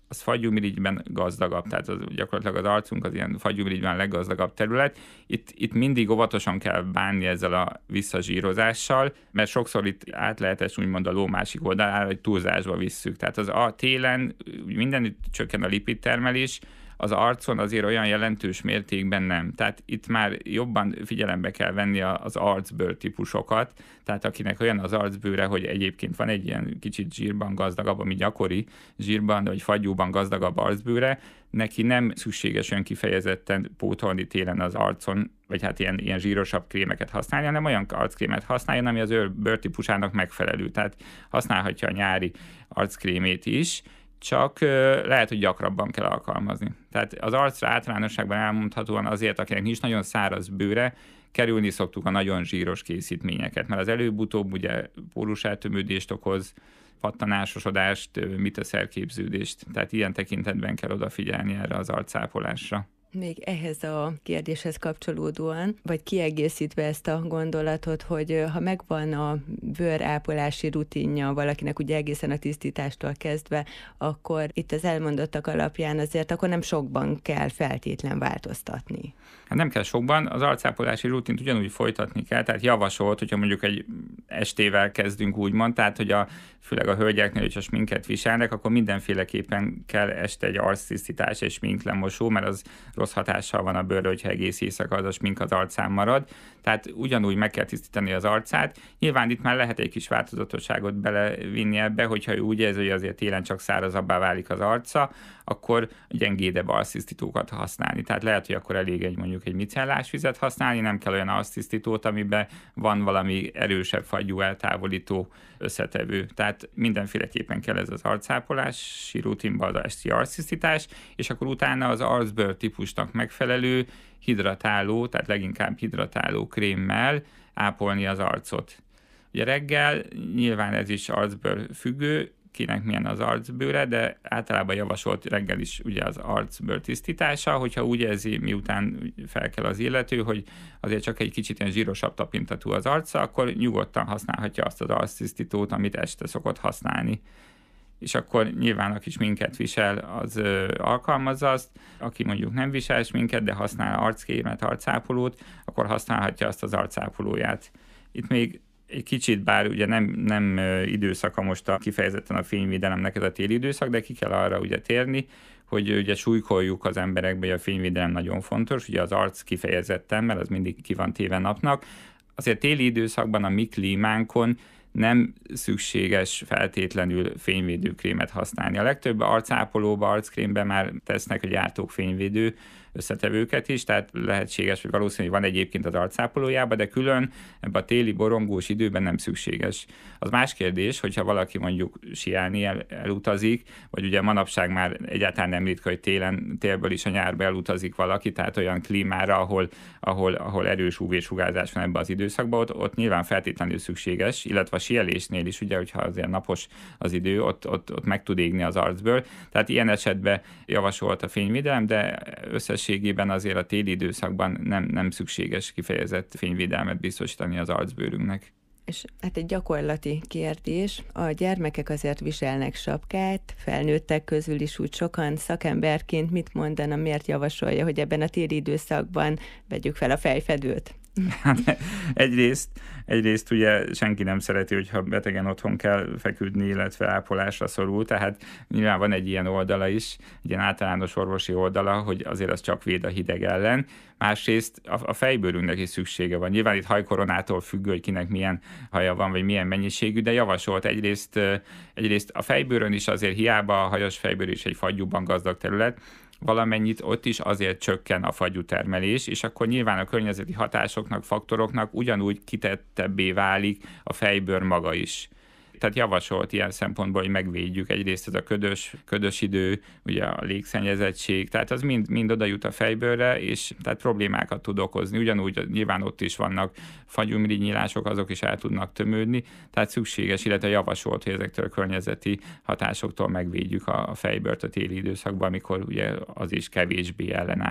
az fagyumirigyben gazdagabb, tehát az, gyakorlatilag az arcunk az ilyen fagyumirigyben a leggazdagabb terület. Itt, itt mindig óvatosan kell bánni ezzel a visszazsírozással, mert sokszor itt át lehet ezt úgymond a ló másik oldalára, hogy túlzásba visszük. Tehát az a télen mindenütt csökken a lipidtermelés, az arcon azért olyan jelentős mértékben nem. Tehát itt már jobban figyelembe kell venni az arcbőr típusokat, tehát akinek olyan az arcbőre, hogy egyébként van egy ilyen kicsit zsírban gazdagabb, ami gyakori zsírban vagy fagyúban gazdagabb arcbőre, neki nem szükséges olyan kifejezetten pótolni télen az arcon, vagy hát ilyen, ilyen zsírosabb krémeket használni, hanem olyan arckrémet használjon, ami az ő bőrtípusának megfelelő. Tehát használhatja a nyári arckrémét is, csak lehet, hogy gyakrabban kell alkalmazni. Tehát az arcra általánosságban elmondhatóan azért, akinek nincs nagyon száraz bőre, kerülni szoktuk a nagyon zsíros készítményeket, mert az előbb-utóbb ugye póluseltömődést okoz, pattanásosodást, mitaszerképződést, tehát ilyen tekintetben kell odafigyelni erre az arcápolásra. Még ehhez a kérdéshez kapcsolódóan, vagy kiegészítve ezt a gondolatot, hogy ha megvan a bőrápolási rutinja valakinek ugye egészen a tisztítástól kezdve, akkor itt az elmondottak alapján azért akkor nem sokban kell feltétlen változtatni. Hát nem kell sokban, az arcápolási rutint ugyanúgy folytatni kell, tehát javasolt, hogyha mondjuk egy estével kezdünk úgymond, tehát hogy a, főleg a hölgyeknél, hogyha sminket viselnek, akkor mindenféleképpen kell este egy arctisztítás és sminklemosó, mert az rossz hatással van a bőrre, hogyha egész éjszaka az a smink az arcán marad. Tehát ugyanúgy meg kell tisztítani az arcát. Nyilván itt már lehet egy kis változatosságot belevinni ebbe, hogyha ő úgy érzi, hogy azért télen csak szárazabbá válik az arca, akkor gyengédebb arctisztítókat használni. Tehát lehet, hogy akkor elég egy mondjuk egy micellás vizet használni, nem kell olyan arctisztítót, amiben van valami erősebb fagyú eltávolító összetevő. Tehát mindenféleképpen kell ez az arcápolási rutinban az esti arctisztítás, és akkor utána az arcbőr típusnak megfelelő hidratáló, tehát leginkább hidratáló krémmel ápolni az arcot. Ugye reggel nyilván ez is arcbőr függő, kinek milyen az arcbőre, de általában javasolt reggel is ugye az arcbőr tisztítása, hogyha úgy érzi, miután fel kell az illető, hogy azért csak egy kicsit ilyen zsírosabb tapintatú az arca, akkor nyugodtan használhatja azt az arctisztítót, amit este szokott használni. És akkor nyilván aki sminket visel, az ö, alkalmazza azt, aki mondjuk nem visel sminket, de használ arckrémet, arcápolót, akkor használhatja azt az arcápolóját. Itt még egy kicsit, bár ugye nem, nem időszaka most a, kifejezetten a fényvédelemnek ez a téli időszak, de ki kell arra ugye térni, hogy ugye súlykoljuk az emberekbe, hogy a fényvédelem nagyon fontos, ugye az arc kifejezetten, mert az mindig ki van téve napnak. Azért téli időszakban a mi klímánkon nem szükséges feltétlenül fényvédőkrémet használni. A legtöbb arcápolóba, arckrémbe már tesznek a gyártók fényvédő összetevőket is, tehát lehetséges, hogy valószínű, hogy van egyébként az arcápolójában, de külön ebben a téli borongós időben nem szükséges. Az más kérdés, hogyha valaki mondjuk siálni el, elutazik, vagy ugye manapság már egyáltalán nem ritka, hogy télen, télből is a nyárba elutazik valaki, tehát olyan klímára, ahol, ahol, ahol erős ú vé-sugárzás van ebben az időszakban, ott, ott nyilván feltétlenül szükséges, illetve a síelésnél is, ugye, hogyha azért napos az idő, ott, ott, ott meg tud égni az arcbőr. Tehát ilyen esetben javasolt a fényvédelem, de összességében azért a téli időszakban nem, nem szükséges kifejezett fényvédelmet biztosítani az arcbőrünknek. És hát egy gyakorlati kérdés. A gyermekek azért viselnek sapkát, felnőttek közül is úgy sokan. Szakemberként mit mondana, miért javasolja, hogy ebben a téli időszakban vegyük fel a fejfedőt? egyrészt, egyrészt ugye senki nem szereti, hogyha betegen otthon kell feküdni, illetve ápolásra szorul, tehát nyilván van egy ilyen oldala is, egy ilyen általános orvosi oldala, hogy azért az csak véd a hideg ellen. Másrészt a, a fejbőrünknek is szüksége van. Nyilván itt hajkoronától függő, hogy kinek milyen haja van, vagy milyen mennyiségű, de javasolt egyrészt, egyrészt a fejbőrön is azért hiába a hajas fejbőr is egy fagyúban gazdag terület, valamennyit ott is azért csökken a fagyú termelés, és akkor nyilván a környezeti hatásoknak, faktoroknak ugyanúgy kitettebbé válik a fejbőr maga is. Tehát javasolt ilyen szempontból, hogy megvédjük egyrészt ez a ködös, ködös idő, ugye a légszennyezettség, tehát az mind, mind oda jut a fejbőrre, és tehát problémákat tud okozni. Ugyanúgy nyilván ott is vannak fagyumirigynyílások, azok is el tudnak tömődni, tehát szükséges, illetve javasolt, hogy ezektől a környezeti hatásoktól megvédjük a fejbőrt a téli időszakban, amikor ugye az is kevésbé ellenálló.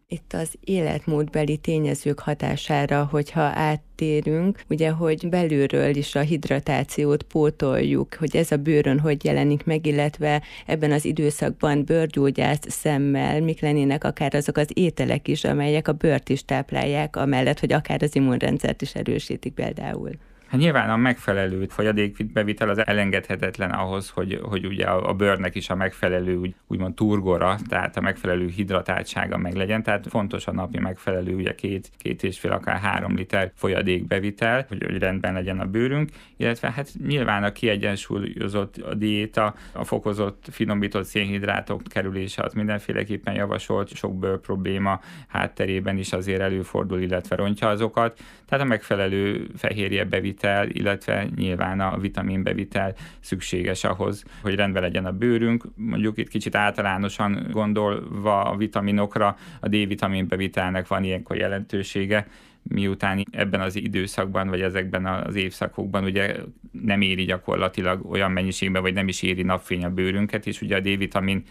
Itt az életmódbeli tényezők hatására, hogyha áttérünk, ugye, hogy belülről is a hidratációt pótoljuk, hogy ez a bőrön hogy jelenik meg, illetve ebben az időszakban bőrgyógyász szemmel mik lennének akár azok az ételek is, amelyek a bőrt is táplálják, amellett, hogy akár az immunrendszert is erősítik például. Hát nyilván a megfelelő folyadékbevitel az elengedhetetlen ahhoz, hogy, hogy ugye a, a bőrnek is a megfelelő úgy, úgymond turgora, tehát a megfelelő hidratáltsága meg legyen, tehát fontos a napi megfelelő ugye két, két és fél, akár három liter folyadékbevitel, hogy, hogy rendben legyen a bőrünk, illetve hát nyilván a kiegyensúlyozott a diéta, a fokozott, finomított szénhidrátok kerülése az mindenféleképpen javasolt, sok bőr probléma hátterében is azért előfordul, illetve rontja azokat, tehát a megfelelő fehérjebevitel, illetve nyilván a vitaminbevitel szükséges ahhoz, hogy rendben legyen a bőrünk. Mondjuk itt kicsit általánosan gondolva a vitaminokra, a D-vitamin bevitelnek van ilyenkor jelentősége, miután ebben az időszakban, vagy ezekben az évszakokban ugye nem éri gyakorlatilag olyan mennyiségben, vagy nem is éri napfény a bőrünket, és ugye a D-vitamin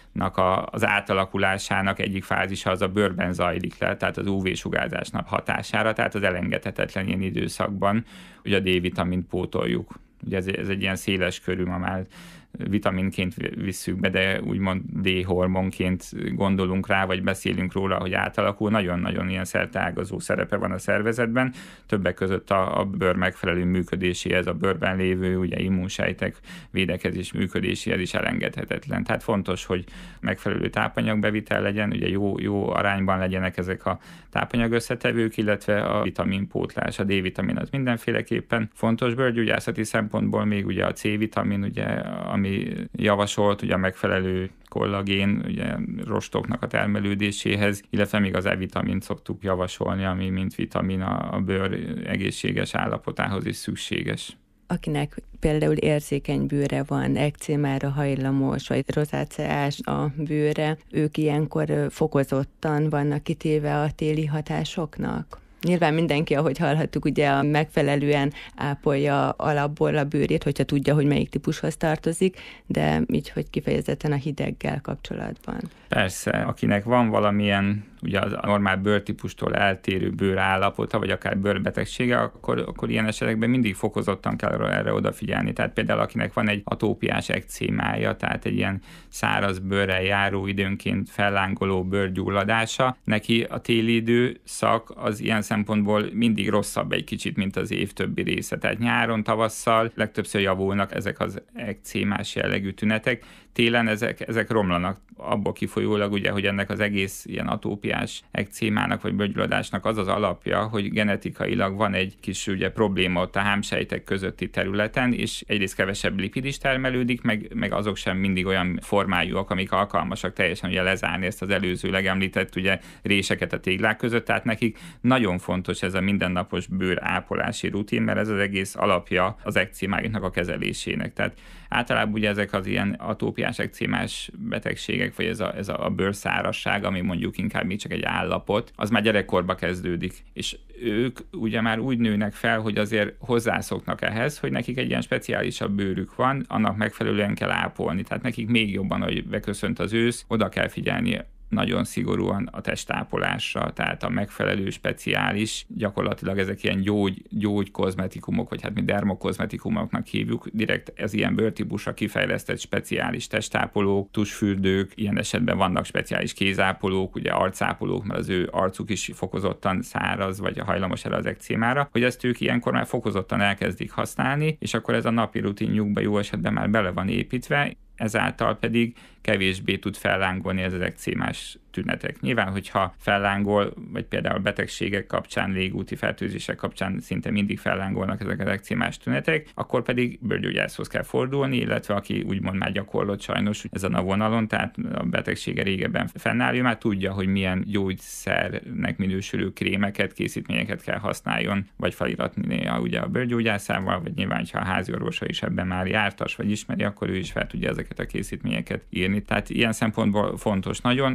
az átalakulásának egyik fázisa az a bőrben zajlik le, tehát az ú vé-sugárzásnak hatására, tehát az elengedhetetlen ilyen időszakban, hogy a D-vitamint pótoljuk. Ugye ez, ez egy ilyen széles körű, ma már vitaminként visszük be, de úgymond D-hormonként gondolunk rá, vagy beszélünk róla, hogy átalakul. Nagyon-nagyon ilyen szerteágazó szerepe van a szervezetben. Többek között a, a bőr megfelelő működéséhez, a bőrben lévő ugye immunsejtek védekezés működéséhez is elengedhetetlen. Tehát fontos, hogy megfelelő tápanyagbevitel legyen, ugye jó, jó arányban legyenek ezek a tápanyagösszetevők, illetve a vitaminpótlás, a D-vitamin az mindenféleképpen fontos bőrgyógyászati szempontból, még ugye a C-vitamin, ugye, ami javasolt, ugye a megfelelő kollagén, ugye rostoknak a termelődéséhez, illetve még az E-vitamint szoktuk javasolni, ami mint vitamin a, a bőr egészséges állapotához is szükséges. Akinek például érzékeny bőre van, ekcémára hajlamos, vagy rozáceás a bőre, ők ilyenkor fokozottan vannak kitéve a téli hatásoknak? Nyilván mindenki, ahogy hallhattuk, ugye megfelelően ápolja alapból a bőrét, hogyha tudja, hogy melyik típushoz tartozik, de így, hogy kifejezetten a hideggel kapcsolatban. Persze, akinek van valamilyen ugye a normál bőrtípustól eltérő bőrállapota, vagy akár bőrbetegsége, akkor, akkor ilyen esetekben mindig fokozottan kell erre odafigyelni. Tehát például akinek van egy atópiás ekcémája, tehát egy ilyen száraz bőrrel járó időnként fellángoló bőrgyulladása, neki a téli időszak az ilyen szempontból mindig rosszabb egy kicsit, mint az év többi része. Tehát nyáron, tavasszal legtöbbször javulnak ezek az ekcémás jellegű tünetek, télen ezek, ezek romlanak, abból kifolyólag ugye, hogy ennek az egész ilyen atópiás ekcémának vagy bőrgyulladásnak az az alapja, hogy genetikailag van egy kis ugye probléma ott a hámsejtek közötti területen, és egyrészt kevesebb lipid is termelődik, meg, meg azok sem mindig olyan formájúak, amik alkalmasak teljesen ugye lezárni ezt az előzőleg említett ugye réseket a téglák között, tehát nekik nagyon fontos ez a mindennapos bőrápolási rutin, mert ez az egész alapja az ekcémáiknak a kezelésének. Tehát általában ugye ezek az ilyen atópiás ekcémás betegségek, vagy ez a, ez a bőrszárasság, ami mondjuk inkább még csak egy állapot, az már gyerekkorba kezdődik. És ők ugye már úgy nőnek fel, hogy azért hozzászoknak ehhez, hogy nekik egy ilyen speciálisabb bőrük van, annak megfelelően kell ápolni. Tehát nekik még jobban, hogy beköszönt az ősz, oda kell figyelni nagyon szigorúan a testápolásra, tehát a megfelelő speciális, gyakorlatilag ezek ilyen gyógy, gyógykozmetikumok, vagy hát mi dermokozmetikumoknak hívjuk, direkt ez ilyen bőrtípusra kifejlesztett speciális testápolók, tusfürdők, ilyen esetben vannak speciális kézápolók, ugye arcápolók, mert az ő arcuk is fokozottan száraz, vagy hajlamos erre az ekcémára, hogy ezt ők ilyenkor már fokozottan elkezdik használni, és akkor ez a napi rutinjukba jó esetben már bele van építve, ezáltal pedig kevésbé tud fellángolni ez az ekcémás tünetek. Nyilván, hogyha fellángol, vagy például betegségek kapcsán, légúti fertőzések kapcsán szinte mindig fellángolnak ezek az ekcémás tünetek, akkor pedig bőrgyógyászhoz kell fordulni, illetve aki úgymond már gyakorlott sajnos ezen a vonalon, tehát a betegsége régebben fennáll, ő már tudja, hogy milyen gyógyszernek minősülő krémeket, készítményeket kell használjon, vagy feliratni ugye a bőrgyógyászával, vagy nyilván, ha a háziorvosa is ebben már jártas, vagy ismeri, akkor ő is fel tudja ezeket a készítményeket írni. Tehát ilyen szempontból fontos nagyon. A másik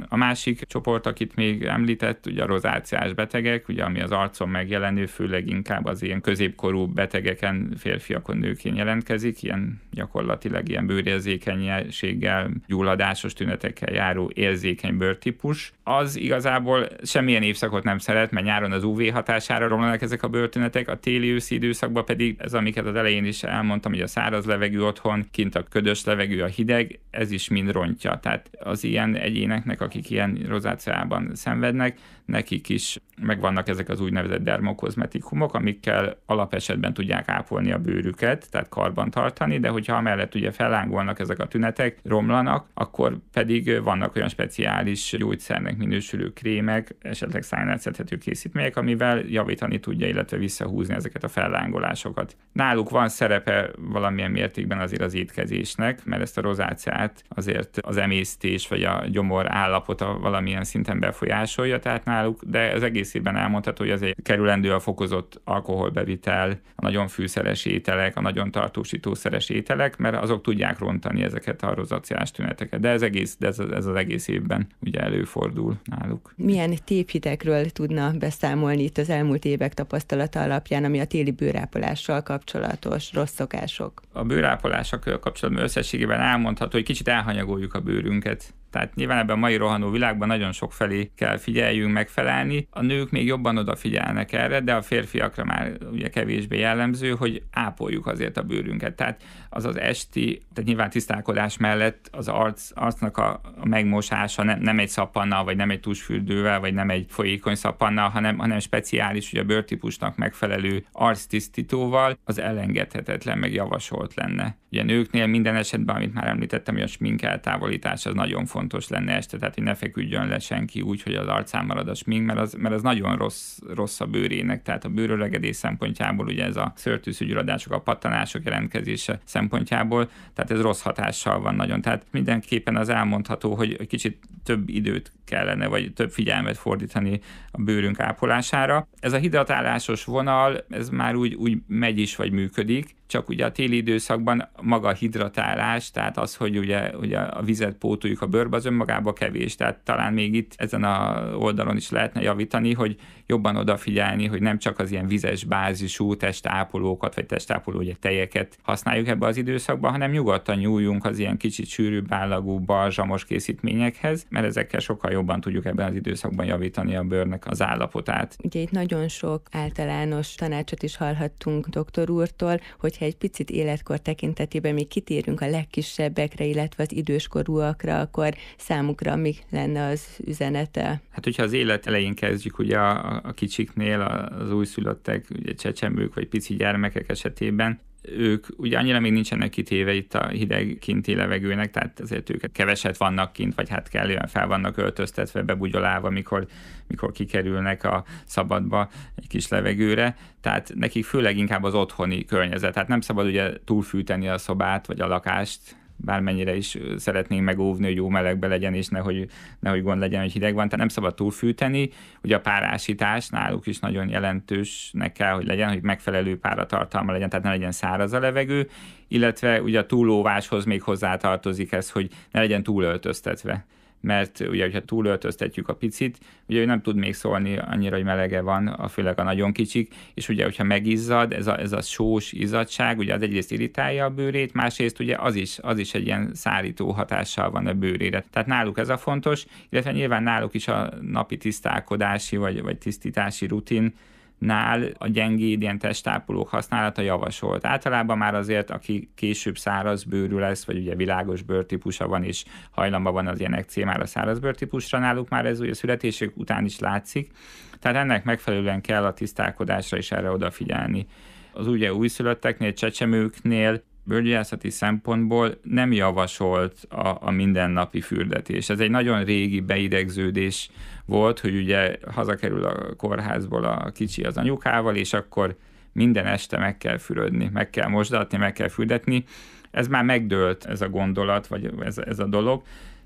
másik csoport, akit még említett, ugye a rozáciás betegek, ugye ami az arcon megjelenő, főleg inkább az ilyen középkorú betegeken, férfiakon, nőkén jelentkezik, ilyen gyakorlatilag ilyen bőrérzékenységgel, gyulladásos tünetekkel járó érzékeny bőrtípus. Az igazából semmilyen évszakot nem szeret, mert nyáron az ú vé hatására romlanak ezek a bőrtünetek, a téli-őszi időszakban pedig ez, amiket az elején is elmondtam, hogy a száraz levegő otthon, kint a ködös levegő, a hideg, ez is mind rontja. Tehát az ilyen egyéneknek, akik ilyen rozáciában szenvednek, nekik is megvannak ezek az úgynevezett dermokozmetikumok, amikkel alapesetben tudják ápolni a bőrüket, tehát karban tartani, de hogyha amellett ugye fellángolnak ezek a tünetek, romlanak, akkor pedig vannak olyan speciális gyógyszernek minősülő krémek, esetleg szájnál szedhető készítmények, amivel javítani tudja, illetve visszahúzni ezeket a fellángolásokat. Náluk van szerepe valamilyen mértékben azért az étkezésnek, mert ezt a rozáciát azért az emésztés vagy a gyomor állapota valamilyen szinten befolyásolja, tehát náluk, de az egész évben elmondható, hogy azért kerülendő a fokozott alkoholbevitel, a nagyon fűszeres ételek, a nagyon tartósítószeres ételek, mert azok tudják rontani ezeket a rozáciás tüneteket. De ez, egész, de ez, ez az egész évben ugye előfordul náluk. Milyen tévhitekről tudna beszámolni itt az elmúlt évek tapasztalata alapján, ami a téli bőrápolással kapcsolatos rossz szokások? A bőrápolással kapcsolatban összességében elmondható, hogy kicsit elhanyagoljuk a bőrünket. Tehát nyilván ebben a mai rohanó világban nagyon sok felé kell figyeljünk, megfelelni. A nők még jobban odafigyelnek erre, de a férfiakra már ugye kevésbé jellemző, hogy ápoljuk azért a bőrünket. Tehát az az esti, tehát nyilván tisztálkodás mellett az arc, arcnak a, a megmosása nem, nem egy szappannal, vagy nem egy tusfürdővel, vagy nem egy folyékony szappannal, hanem, hanem speciális, ugye a bőrtípusnak megfelelő arctisztítóval az elengedhetetlen, meg javasolt lenne. Ugye nőknél minden esetben, amit már említettem, hogy a smink eltávolítás az nagyon fontos lenne este, tehát hogy ne feküdjön le senki úgy, hogy az arcán marad a smink, mert az, mert az nagyon rossz, rossz a bőrének, tehát a bőröregedés szempontjából ugye ez a szőrtűzgyulladások, a pattanások jelentkezése szempontjából, tehát ez rossz hatással van nagyon. Tehát mindenképpen az elmondható, hogy kicsit több időt kellene, vagy több figyelmet fordítani a bőrünk ápolására. Ez a hidratálásos vonal, ez már úgy, úgy megy is, vagy működik, csak ugye a téli időszakban maga a hidratálás, tehát az, hogy ugye, ugye a vizet pótoljuk a bőrbe, az önmagában kevés. Tehát talán még itt ezen a oldalon is lehetne javítani, hogy jobban odafigyelni, hogy nem csak az ilyen vizes bázisú testápolókat, vagy testápoló ugye tejeket használjuk ebbe az időszakban, hanem nyugodtan nyúljunk az ilyen kicsit sűrűbb állagú balzsamos készítményekhez, mert ezekkel sokkal jobban tudjuk ebben az időszakban javítani a bőrnek az állapotát. Ugye itt nagyon sok általános tanácsot is hallhattunk doktor úrtól, hogyha egy picit életkor tekintetében még kitérünk a legkisebbekre, illetve az időskorúakra, akkor számukra mi lenne az üzenete? Hát, hogyha az élet elején kezdjük, ugye a, a kicsiknél, az újszülöttek, ugye csecsemők vagy pici gyermekek esetében, ők ugye annyira még nincsenek kitéve itt a hideg kinti levegőnek, tehát azért ők keveset vannak kint, vagy hát kellően fel vannak öltöztetve, bebugyolálva, mikor, mikor kikerülnek a szabadba egy kis levegőre, tehát nekik főleg inkább az otthoni környezet, tehát nem szabad ugye túlfűteni a szobát, vagy a lakást, bármennyire is szeretnénk megóvni, hogy jó melegbe legyen, és nehogy, nehogy gond legyen, hogy hideg van, tehát nem szabad túlfűteni. Ugye a párásítás náluk is nagyon jelentősnek kell, hogy legyen, hogy megfelelő páratartalma legyen, tehát ne legyen száraz a levegő, illetve ugye a túlóváshoz még hozzátartozik ez, hogy ne legyen túlöltöztetve. Mert ugye, hogyha túlöltöztetjük a picit, ugye ő nem tud még szólni annyira, hogy melege van, a főleg a nagyon kicsik, és ugye, hogyha megizzad, ez a, ez a sós izzadság, ugye az egyrészt irritálja a bőrét, másrészt ugye az is, az is egy ilyen szárító hatással van a bőrére. Tehát náluk ez a fontos, illetve nyilván náluk is a napi tisztálkodási vagy, vagy tisztítási rutin, nál a gyengéd ilyen testápolók használata javasolt. Általában már azért, aki később száraz bőrű lesz, vagy ugye világos bőrtípusa van, és hajlamba van az ilyen ekcémára, száraz bőrtípusra, náluk már ez ugye születésük után is látszik. Tehát ennek megfelelően kell a tisztálkodásra is erre odafigyelni. Az ugye újszülötteknél, csecsemőknél bőrgyógyászati szempontból nem javasolt a, a mindennapi fürdetés. Ez egy nagyon régi beidegződés volt, hogy ugye hazakerül a kórházból a kicsi az anyukával, és akkor minden este meg kell fürödni, meg kell mosdatni, meg kell fürdetni. Ez már megdőlt ez a gondolat, vagy ez, ez a dolog.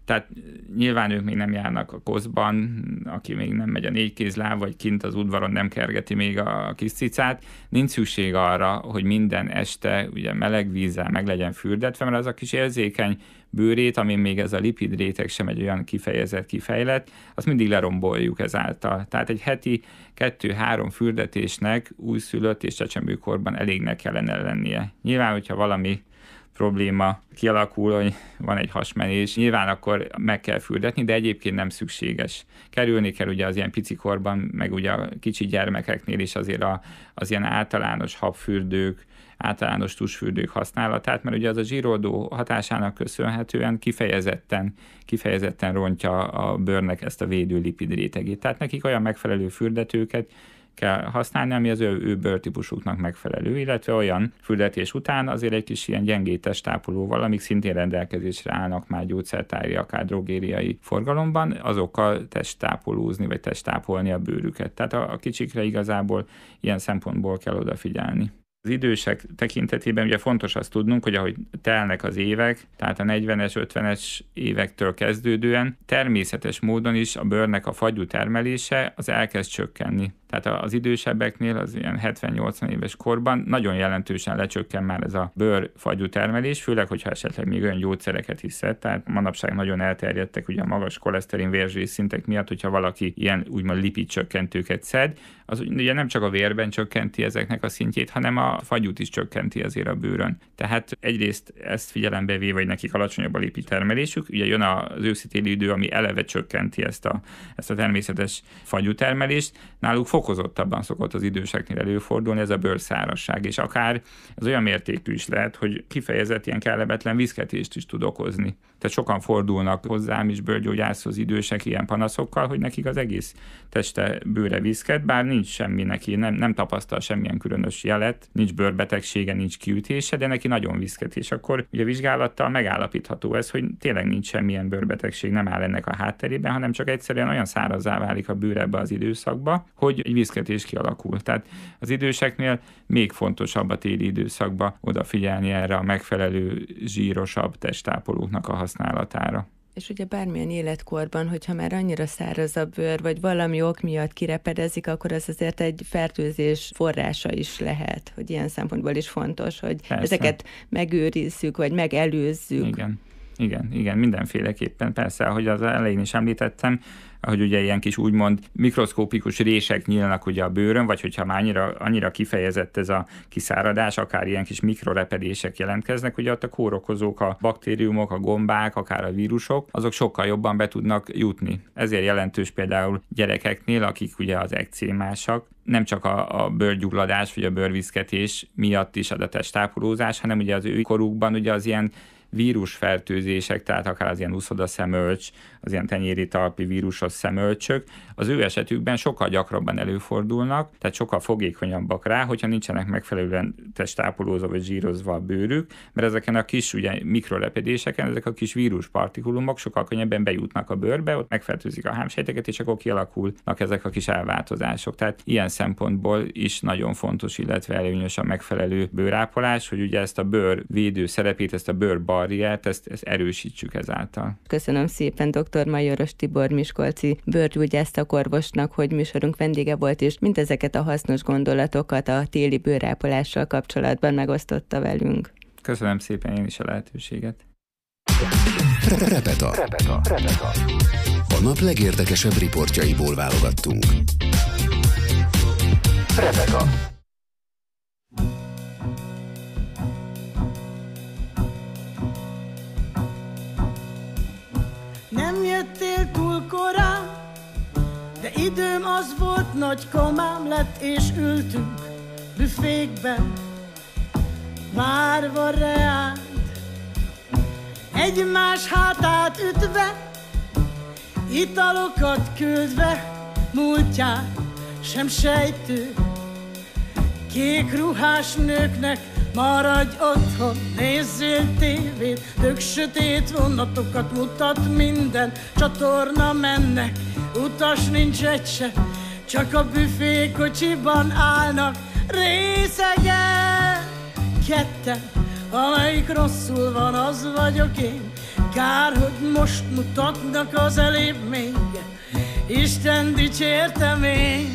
Tehát nyilván ők még nem járnak a koszban, aki még nem megy a négykézláb, vagy kint az udvaron nem kergeti még a kis cicát. Nincs szükség arra, hogy minden este ugye meleg vízzel meg legyen fürdetve, mert az a kis érzékeny bőrét, amin még ez a lipid réteg sem egy olyan kifejezett, kifejlett, azt mindig leromboljuk ezáltal. Tehát egy heti kettő-három fürdetésnek újszülött és csecsemőkorban elégnek kellene lennie. Nyilván, hogyha valami probléma kialakul, hogy van egy hasmenés, nyilván akkor meg kell fürdetni, de egyébként nem szükséges. Kerülni kell ugye az ilyen picikorban, meg ugye a kicsi gyermekeknél is azért a, az ilyen általános habfürdők, általános tusfürdők használatát, mert ugye az a zsíroldó hatásának köszönhetően kifejezetten, kifejezetten rontja a bőrnek ezt a védő lipid rétegét. Tehát nekik olyan megfelelő fürdetőket kell használni, ami az ő, ő bőrtípusuknak megfelelő, illetve olyan fürdetés után azért egy kis ilyen gyengéd testtápolóval, amik szintén rendelkezésre állnak már gyógyszertári, akár drogériai forgalomban, azokkal testtápolózni, vagy testtápolni a bőrüket. Tehát a, a kicsikre igazából ilyen szempontból kell odafigyelni. Az idősek tekintetében ugye fontos azt tudnunk, hogy ahogy telnek az évek, tehát a negyvenes, ötvenes évektől kezdődően természetes módon is a bőrnek a fagyú termelése az elkezd csökkenni. Tehát az idősebbeknél, az ilyen hetven-nyolcvan éves korban nagyon jelentősen lecsökken már ez a bőrfagyú termelés, főleg, hogyha esetleg még olyan gyógyszereket is szed, tehát manapság nagyon elterjedtek ugye a magas koleszterin vérzsés szintek miatt, hogyha valaki ilyen úgymond lipid csökkentőket szed, az ugye nem csak a vérben csökkenti ezeknek a szintjét, hanem a fagyút is csökkenti azért a bőrön. Tehát egyrészt ezt figyelembe véve, hogy nekik alacsonyabb a lipid termelésük, ugye jön az őszi-téli idő, ami eleve csökkenti ezt a, ezt a természetes fagyú termelést, náluk fokozottabban szokott az időseknél előfordulni ez a bőrszárazság, és akár ez olyan mértékű is lehet, hogy kifejezett ilyen kellemetlen viszketést is tud okozni. Tehát sokan fordulnak hozzám is bőrgyógyászhoz idősek ilyen panaszokkal, hogy nekik az egész teste bőre viszket, bár nincs semmi neki, nem, nem tapasztal semmilyen különös jelet, nincs bőrbetegsége, nincs kiütése, de neki nagyon viszket, és akkor ugye vizsgálattal megállapítható ez, hogy tényleg nincs semmilyen bőrbetegség, nem áll ennek a hátterében, hanem csak egyszerűen olyan szárazzá válik a bőr ebbe az időszakba, hogy egy viszketés kialakul. Tehát az időseknél még fontosabb a téli időszakban odafigyelni erre a megfelelő zsírosabb testtápolóknak a használatára. És ugye bármilyen életkorban, hogyha már annyira száraz a bőr, vagy valami ok miatt kirepedezik, akkor az azért egy fertőzés forrása is lehet, hogy ilyen szempontból is fontos, hogy Persze. ezeket megőrizzük, vagy megelőzzük. Igen. Igen, igen, mindenféleképpen. Persze, ahogy az elején is említettem, ahogy ugye ilyen kis úgymond mikroszkópikus rések nyílnak ugye a bőrön, vagy hogyha már annyira, annyira kifejezett ez a kiszáradás, akár ilyen kis mikrorepedések jelentkeznek, ugye ott a kórokozók, a baktériumok, a gombák, akár a vírusok, azok sokkal jobban be tudnak jutni. Ezért jelentős például gyerekeknél, akik ugye az ekcémásak, nem csak a, a bőrgyulladás, vagy a bőrviszketés miatt is ad a testtápolózás, hanem ugye az ő korukban ugye az ilyen vírusfertőzések, tehát akár az ilyen úszoda szemölcs, az ilyen tenyéri talpi vírusos szemölcsök, az ő esetükben sokkal gyakrabban előfordulnak, tehát sokkal fogékonyabbak rá, hogyha nincsenek megfelelően testtápolózva vagy zsírozva a bőrük, mert ezeken a kis ugye mikrolepedéseken, ezek a kis víruspartikulumok sokkal könnyebben bejutnak a bőrbe, ott megfertőzik a hámsejteket, és akkor kialakulnak ezek a kis elváltozások. Tehát ilyen szempontból is nagyon fontos, illetve előnyös a megfelelő bőrápolás, hogy ugye ezt a bőr védő szerepét, ezt a bőrbarriert, ezt, ezt erősítsük ezáltal. Köszönöm szépen dr. Majoros Tibor miskolci bőrgyógyászorvosnak, hogy műsorunk vendége volt, és mindezeket a hasznos gondolatokat a téli bőrápolással kapcsolatban megosztotta velünk. Köszönöm szépen én is a lehetőséget. Repeta. Repeta. Repeta. A nap legérdekesebb riportjaiból válogattunk. Repeta. Nem jöttél túl korán, de időm az volt, nagy kamám lett, és ültünk büfékben, várva reált, egymás hátát ütve, italokat küldve, múltját sem sejtő. Kék ruhás nőknek maradj otthon, nézzél tévét, tök sötét vonatokat mutat minden, csatorna mennek, utas nincs egy se, csak a büfékocsiban állnak részegen. Ketten, amelyik rosszul van, az vagyok én, Kár, hogy most mutatnak az elébb még, Isten dicsértem én.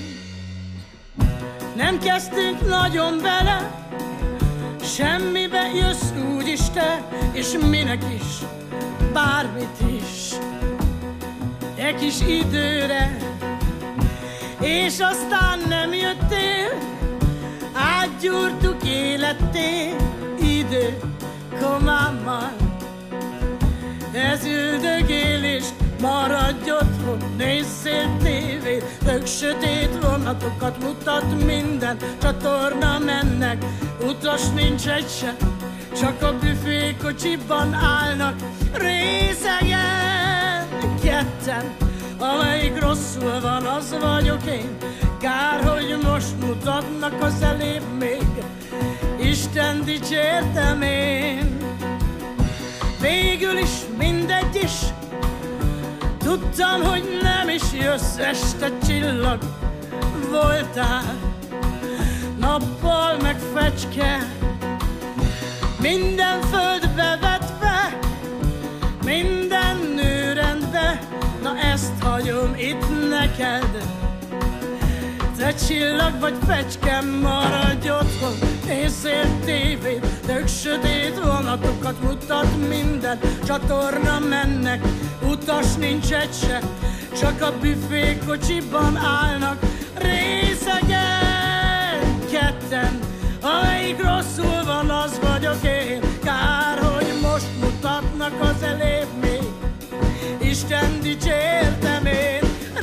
Nem kezdtünk nagyon bele, semmibe jössz úgyis te, és minek is, bármit is, egy kis időre, és aztán nem jöttél, átgyúrtuk életté, idő komámmal. Ez üldögélés, maradj otthon, nézzél tévét, tök sötét vonatokat mutat minden, csatorna mennek, utas nincs egy se, csak a büfékocsiban állnak részegen ketten, amelyik rosszul van, az vagyok én. Kár, hogy most mutatnak az elébb még, Isten dicsértem én. Végül is mindegy is, tudtam, hogy nem is jössz, este csillag voltál, nappal meg fecske, minden földbe vetve, minden nő rendbe, na ezt hagyom itt neked. Te csillag vagy fecske, maradj otthon, nézzél tévét, tök sötét vonatokat mutat minden, csatorna mennek, utas nincs egy se, csak a büfékocsiban állnak részegen ketten, amelyik rosszul van, az vagyok én. Kár, hogy most mutatnak az elébb még, Isten dicsértem én.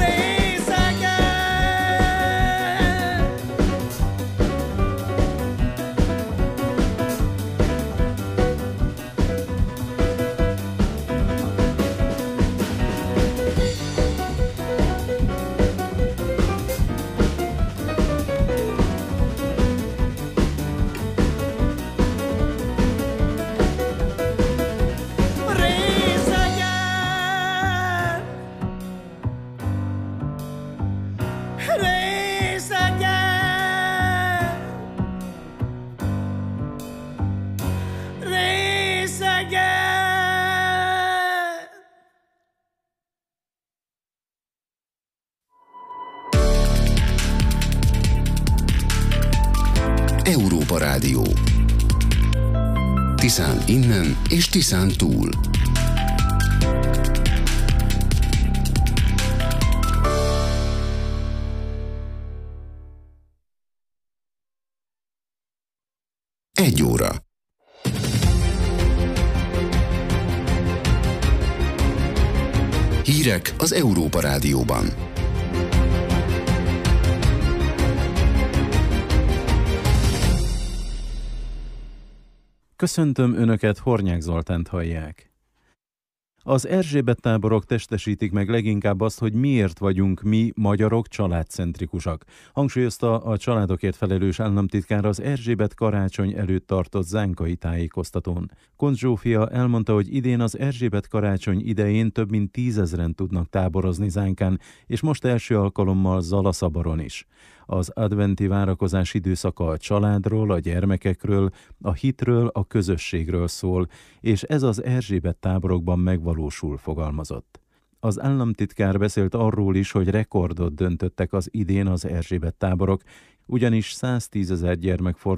Európa Rádió. Tiszán innen és Tiszán túl. Egy óra. Hírek az Európa Rádióban. Köszöntöm Önöket, Hornyák Zoltánt hallják. Az Erzsébet táborok testesítik meg leginkább azt, hogy miért vagyunk mi, magyarok, családcentrikusak. Hangsúlyozta a családokért felelős államtitkár az Erzsébet karácsony előtt tartott zánkai tájékoztatón. Koncz Zsófia elmondta, hogy idén az Erzsébet karácsony idején több mint tízezren tudnak táborozni Zánkán, és most első alkalommal Zalaszabaron is. Az adventi várakozás időszaka a családról, a gyermekekről, a hitről, a közösségről szól, és ez az Erzsébet táborokban megvalósul, fogalmazott. Az államtitkár beszélt arról is, hogy rekordot döntöttek az idén az Erzsébet táborok, ugyanis száztízezer gyermek fordult